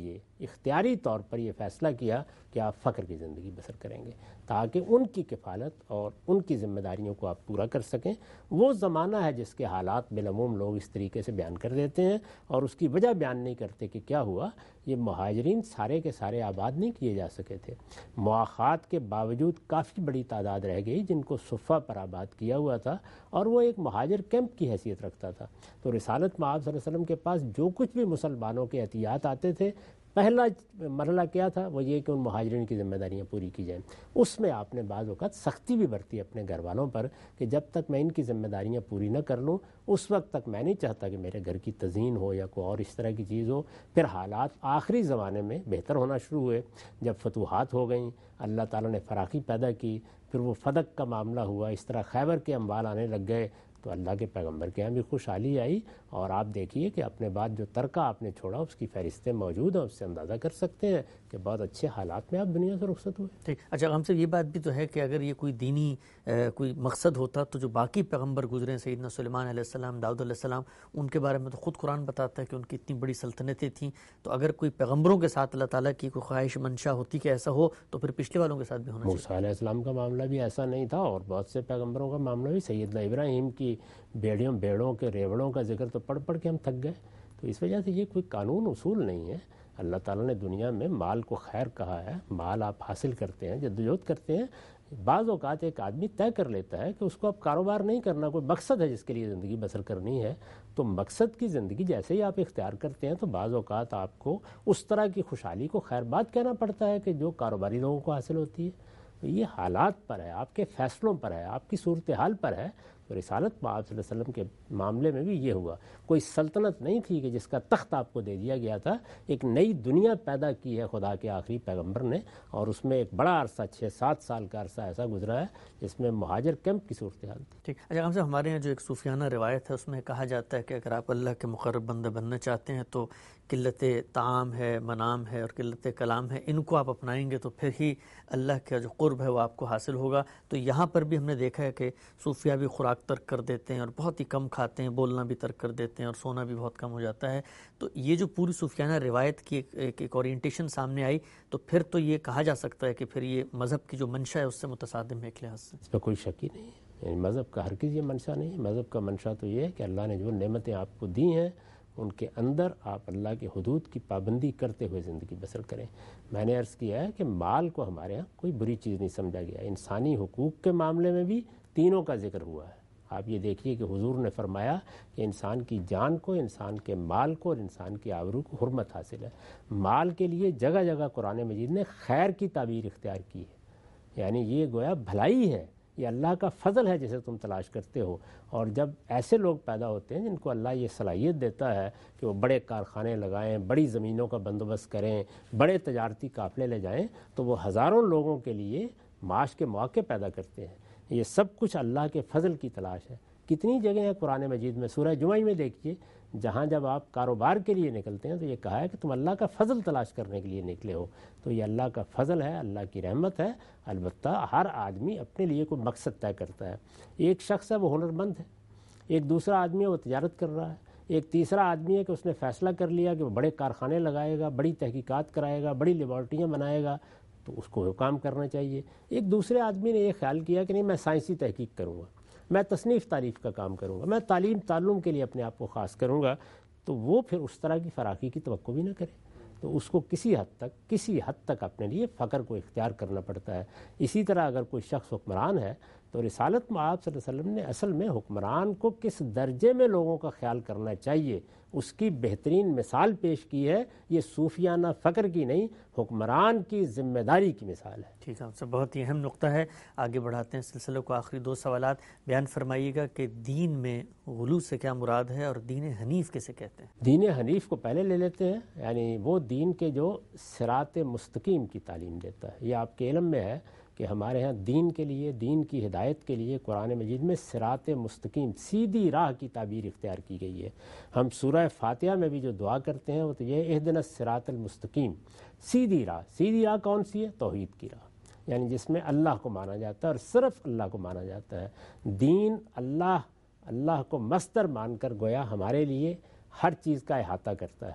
اختیاری طور پر یہ فیصلہ کیا کہ آپ فقر کی زندگی بسر کریں گے تاکہ ان کی کفالت اور ان کی ذمہ داریوں کو آپ پورا کر سکیں۔ وہ زمانہ ہے جس کے حالات بالعموم لوگ اس طریقے سے بیان کر دیتے ہیں اور اس کی وجہ بیان نہیں کرتے کہ کیا ہوا۔ یہ مہاجرین سارے کے سارے آباد نہیں کیے جا سکے تھے، مواخات کے باوجود کافی بڑی تعداد رہ گئی جن کو صفہ پر آباد کیا ہوا تھا، اور وہ ایک مہاجر کیمپ کی حیثیت رکھتا تھا۔ تو رسالت مآب صلی اللہ علیہ وسلم کے پاس جو کچھ بھی مسلمانوں کے احتیاط آتے تھے، پہلا مرحلہ کیا تھا؟ وہ یہ کہ ان مہاجرین کی ذمہ داریاں پوری کی جائیں۔ اس میں آپ نے بعض اوقات سختی بھی برتی اپنے گھر والوں پر کہ جب تک میں ان کی ذمہ داریاں پوری نہ کر لوں اس وقت تک میں نہیں چاہتا کہ میرے گھر کی تزئین ہو یا کوئی اور اس طرح کی چیز ہو۔ پھر حالات آخری زمانے میں بہتر ہونا شروع ہوئے، جب فتوحات ہو گئیں، اللہ تعالیٰ نے فراخی پیدا کی، پھر وہ فدق کا معاملہ ہوا، اس طرح خیبر کے اموال آنے لگ گئے، تو اللہ کے پیغمبر کے یہاں بھی خوشحالی آئی۔ اور آپ دیکھیے کہ اپنے بعد جو ترکہ آپ نے چھوڑا اس کی فہرستیں موجود ہیں، اس سے اندازہ کر سکتے ہیں کہ بہت اچھے حالات میں آپ دنیا سے رخصت ہوئے۔ ٹھیک، اچھا غم صاحب، یہ بات بھی تو ہے کہ اگر یہ کوئی دینی کوئی مقصد ہوتا تو جو باقی پیغمبر گزرے، سیدنا سلیمان علیہ السلام، داؤد علیہ السلام، ان کے بارے میں تو خود قرآن بتاتا ہے کہ ان کی اتنی بڑی سلطنتیں تھیں، تو اگر کوئی پیغمبروں کے ساتھ اللہ تعالیٰ کی کوئی خواہش منشا ہوتی کہ ایسا ہو تو پھر پچھلے والوں کے ساتھ بھی ہونا چاہیے۔ موسیٰ علیہ السلام کا معاملہ بھی ایسا نہیں تھا، اور بہت سے پیغمبروں کا معاملہ بھی۔ سیدنا ابراہیم کی بیڑیوں بیڑوں کے ریوڑوں کا ذکر تو پڑھ پڑھ کے ہم تھک گئے۔ تو اس وجہ سے یہ کوئی قانون اصول نہیں ہے۔ اللہ تعالیٰ نے دنیا میں مال کو خیر کہا ہے، مال آپ حاصل کرتے ہیں، جدوجہد کرتے ہیں۔ بعض اوقات ایک آدمی طے کر لیتا ہے کہ اس کو اب کاروبار نہیں کرنا، کوئی مقصد ہے جس کے لیے زندگی بسر کرنی ہے، تو مقصد کی زندگی جیسے ہی آپ اختیار کرتے ہیں تو بعض اوقات آپ کو اس طرح کی خوشحالی کو خیر بات کہنا پڑتا ہے کہ جو کاروباری لوگوں کو حاصل ہوتی ہے۔ تو یہ حالات پر ہے، آپ کے فیصلوں پر ہے، آپ کی صورتحال پر ہے۔ تو رسالت مآب صلی اللہ علیہ وسلم کے معاملے میں بھی یہ ہوا، کوئی سلطنت نہیں تھی کہ جس کا تخت آپ کو دے دیا گیا تھا، ایک نئی دنیا پیدا کی ہے خدا کے آخری پیغمبر نے، اور اس میں ایک بڑا عرصہ چھ سات سال کا عرصہ ایسا گزرا ہے جس میں مہاجر کیمپ کی صورتحال تھی۔ ٹھیک، اچھا ہم سے ہمارے یہاں جو ایک صوفیانہ روایت ہے اس میں کہا جاتا ہے کہ اگر آپ اللہ کے مقرب بندہ بننا چاہتے ہیں تو قلت طعام ہے، منام ہے اور قلت کلام ہے، ان کو آپ اپنائیں گے تو پھر ہی اللہ کا جو قرب ہے وہ آپ کو حاصل ہوگا۔ تو یہاں پر بھی ہم نے دیکھا ہے کہ صوفیہ بھی خوراک ترک کر دیتے ہیں اور بہت ہی کم کھاتے ہیں، بولنا بھی ترک کر دیتے ہیں اور سونا بھی بہت کم ہو جاتا ہے۔ تو یہ جو پوری صوفیانہ روایت کی ایک, ایک, ایک اورینٹیشن سامنے آئی، تو پھر تو یہ کہا جا سکتا ہے کہ پھر یہ مذہب کی جو منشا ہے اس سے متصادم ہے ایک لحاظ سے۔ اس پہ کوئی شک ہی نہیں ہے، یعنی مذہب کا ہرگز یہ منشا نہیں ہے۔ مذہب کا منشا تو یہ ہے کہ اللہ نے جو نعمتیں آپ کو دی ہیں ان کے اندر آپ اللہ کے حدود کی پابندی کرتے ہوئے زندگی بسر کریں۔ میں نے عرض کیا ہے کہ مال کو ہمارے ہاں کوئی بری چیز نہیں سمجھا گیا۔ انسانی حقوق کے معاملے میں بھی تینوں کا ذکر ہوا ہے۔ آپ یہ دیکھیے کہ حضور نے فرمایا کہ انسان کی جان کو، انسان کے مال کو اور انسان کی آبرو کو حرمت حاصل ہے۔ مال کے لیے جگہ جگہ قرآن مجید نے خیر کی تعبیر اختیار کی ہے، یعنی یہ گویا بھلائی ہے، یہ اللہ کا فضل ہے جسے تم تلاش کرتے ہو۔ اور جب ایسے لوگ پیدا ہوتے ہیں جن کو اللہ یہ صلاحیت دیتا ہے کہ وہ بڑے کارخانے لگائیں، بڑی زمینوں کا بندوبست کریں، بڑے تجارتی قافلے لے جائیں، تو وہ ہزاروں لوگوں کے لیے معاش کے مواقع پیدا کرتے ہیں۔ یہ سب کچھ اللہ کے فضل کی تلاش ہے۔ کتنی جگہ ہیں قرآن مجید میں، سورہ جمعہ میں دیکھیے، جہاں جب آپ کاروبار کے لیے نکلتے ہیں تو یہ کہا ہے کہ تم اللہ کا فضل تلاش کرنے کے لیے نکلے ہو۔ تو یہ اللہ کا فضل ہے، اللہ کی رحمت ہے۔ البتہ ہر آدمی اپنے لیے کوئی مقصد طے کرتا ہے۔ ایک شخص ہے وہ ہنرمند ہے، ایک دوسرا آدمی ہے وہ تجارت کر رہا ہے، ایک تیسرا آدمی ہے کہ اس نے فیصلہ کر لیا کہ وہ بڑے کارخانے لگائے گا، بڑی تحقیقات کرائے گا، بڑی لیبارٹریاں بنائے گا، تو اس کو وہ کام کرنا چاہیے۔ ایک دوسرے آدمی نے یہ خیال کیا کہ نہیں میں سائنسی تحقیق کروں گا، میں تصنیف تعریف کا کام کروں گا، میں تعلیم تعلم کے لیے اپنے آپ کو خاص کروں گا، تو وہ پھر اس طرح کی فراخی کی توقع بھی نہ کرے۔ تو اس کو کسی حد تک کسی حد تک اپنے لیے فقر کو اختیار کرنا پڑتا ہے۔ اسی طرح اگر کوئی شخص حکمران ہے تو رسالت مآب صلی اللہ علیہ وسلم نے اصل میں حکمران کو کس درجے میں لوگوں کا خیال کرنا چاہیے اس کی بہترین مثال پیش کی ہے۔ یہ صوفیانہ فقر کی نہیں، حکمران کی ذمہ داری کی مثال ہے۔ ٹھیک ہے، سب بہت ہی اہم نقطہ ہے۔ آگے بڑھاتے ہیں سلسلے کو، آخری دو سوالات بیان فرمائیے گا کہ دین میں غلو سے کیا مراد ہے اور دین حنیف کسے کہتے ہیں؟ دین حنیف کو پہلے لے لیتے ہیں، یعنی وہ دین کے جو صراط مستقیم کی تعلیم دیتا ہے۔ یہ آپ کے علم میں ہے کہ ہمارے ہاں دین کے لیے، دین کی ہدایت کے لیے قرآن مجید میں صراط مستقیم، سیدھی راہ کی تعبیر اختیار کی گئی ہے۔ ہم سورہ فاتحہ میں بھی جو دعا کرتے ہیں وہ تو یہ اہدنا الصراط المستقیم، سیدھی راہ۔ سیدھی راہ کون سی ہے؟ توحید کی راہ، یعنی جس میں اللہ کو مانا جاتا ہے اور صرف اللہ کو مانا جاتا ہے۔ دین اللہ اللہ کو مصدر مان کر گویا ہمارے لیے ہر چیز کا احاطہ کرتا ہے۔ تو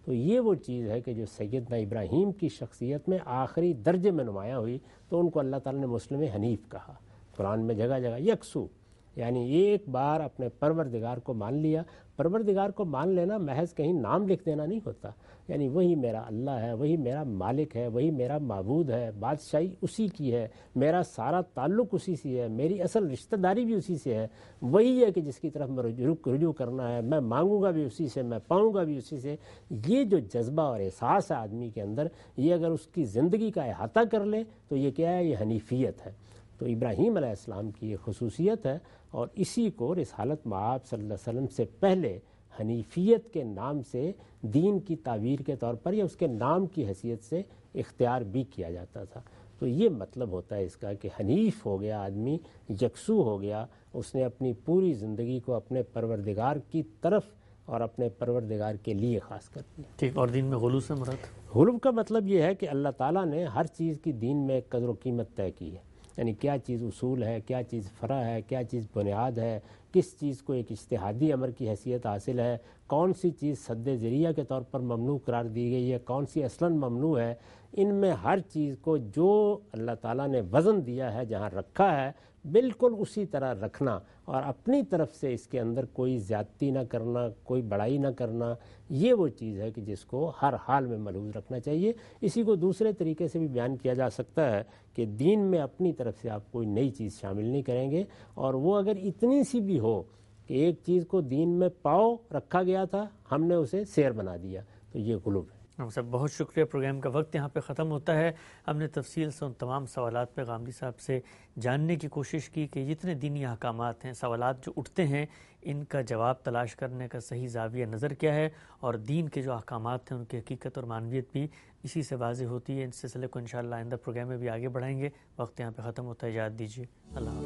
تو یہ وہ چیز ہے کہ جو سیدنا ابراہیم کی شخصیت میں آخری درجے میں نمایاں ہوئی، تو ان کو اللہ تعالیٰ نے مسلم حنیف کہا۔ قرآن میں جگہ جگہ یکسو، یعنی ایک بار اپنے پروردگار کو مان لیا۔ پروردگار کو مان لینا محض کہیں نام لکھ دینا نہیں ہوتا، یعنی وہی میرا اللہ ہے، وہی میرا مالک ہے، وہی میرا معبود ہے، بادشاہی اسی کی ہے، میرا سارا تعلق اسی سے ہے، میری اصل رشتہ داری بھی اسی سے ہے، وہی ہے کہ جس کی طرف میں رجوع رجوع کرنا ہے، میں مانگوں گا بھی اسی سے، میں پاؤں گا بھی اسی سے۔ یہ جو جذبہ اور احساس ہے آدمی کے اندر، یہ اگر اس کی زندگی کا احاطہ کر لے تو یہ کیا ہے؟ یہ حنیفیت ہے۔ تو ابراہیم علیہ السلام کی یہ خصوصیت ہے، اور اسی کو رسالت مآب صلی اللہ علیہ وسلم سے پہلے حنیفیت کے نام سے دین کی تعبیر کے طور پر یا اس کے نام کی حیثیت سے اختیار بھی کیا جاتا تھا۔ تو یہ مطلب ہوتا ہے اس کا کہ حنیف ہو گیا آدمی، یکسو ہو گیا، اس نے اپنی پوری زندگی کو اپنے پروردگار کی طرف اور اپنے پروردگار کے لیے خاص کر دیا۔ ٹھیک، اور دین میں غلو سے مراد؟ غلو کا مطلب یہ ہے کہ اللہ تعالیٰ نے ہر چیز کی دین میں قدر و قیمت طے کی ہے، یعنی کیا چیز اصول ہے، کیا چیز فرع ہے، کیا چیز بنیاد ہے، کس چیز کو ایک اجتہادی امر کی حیثیت حاصل ہے، کون سی چیز سد ذریعہ کے طور پر ممنوع قرار دی گئی ہے، کون سی اصلاً ممنوع ہے۔ ان میں ہر چیز کو جو اللہ تعالیٰ نے وزن دیا ہے، جہاں رکھا ہے، بالکل اسی طرح رکھنا، اور اپنی طرف سے اس کے اندر کوئی زیادتی نہ کرنا، کوئی بڑائی نہ کرنا، یہ وہ چیز ہے کہ جس کو ہر حال میں ملحوظ رکھنا چاہیے۔ اسی کو دوسرے طریقے سے بھی بیان کیا جا سکتا ہے کہ دین میں اپنی طرف سے آپ کوئی نئی چیز شامل نہیں کریں گے، اور وہ اگر اتنی سی بھی ہو کہ ایک چیز کو دین میں پاؤ رکھا گیا تھا، ہم نے اسے سیر بنا دیا، تو یہ غلو ہے۔ ہم سب بہت شکریہ۔ پروگرام کا وقت یہاں پہ ختم ہوتا ہے۔ ہم نے تفصیل سے ان تمام سوالات پہ غامدی صاحب سے جاننے کی کوشش کی کہ جتنے دینی احکامات ہیں، سوالات جو اٹھتے ہیں، ان کا جواب تلاش کرنے کا صحیح زاویہ نظر کیا ہے، اور دین کے جو احکامات ہیں ان کی حقیقت اور معنویت بھی اسی سے واضح ہوتی ہے۔ اس سلسلے کو انشاءاللہ آئندہ پروگرام میں بھی آگے بڑھائیں گے۔ وقت یہاں پہ ختم ہوتا ہے، اجازت دیجیے، اللہ حافظ۔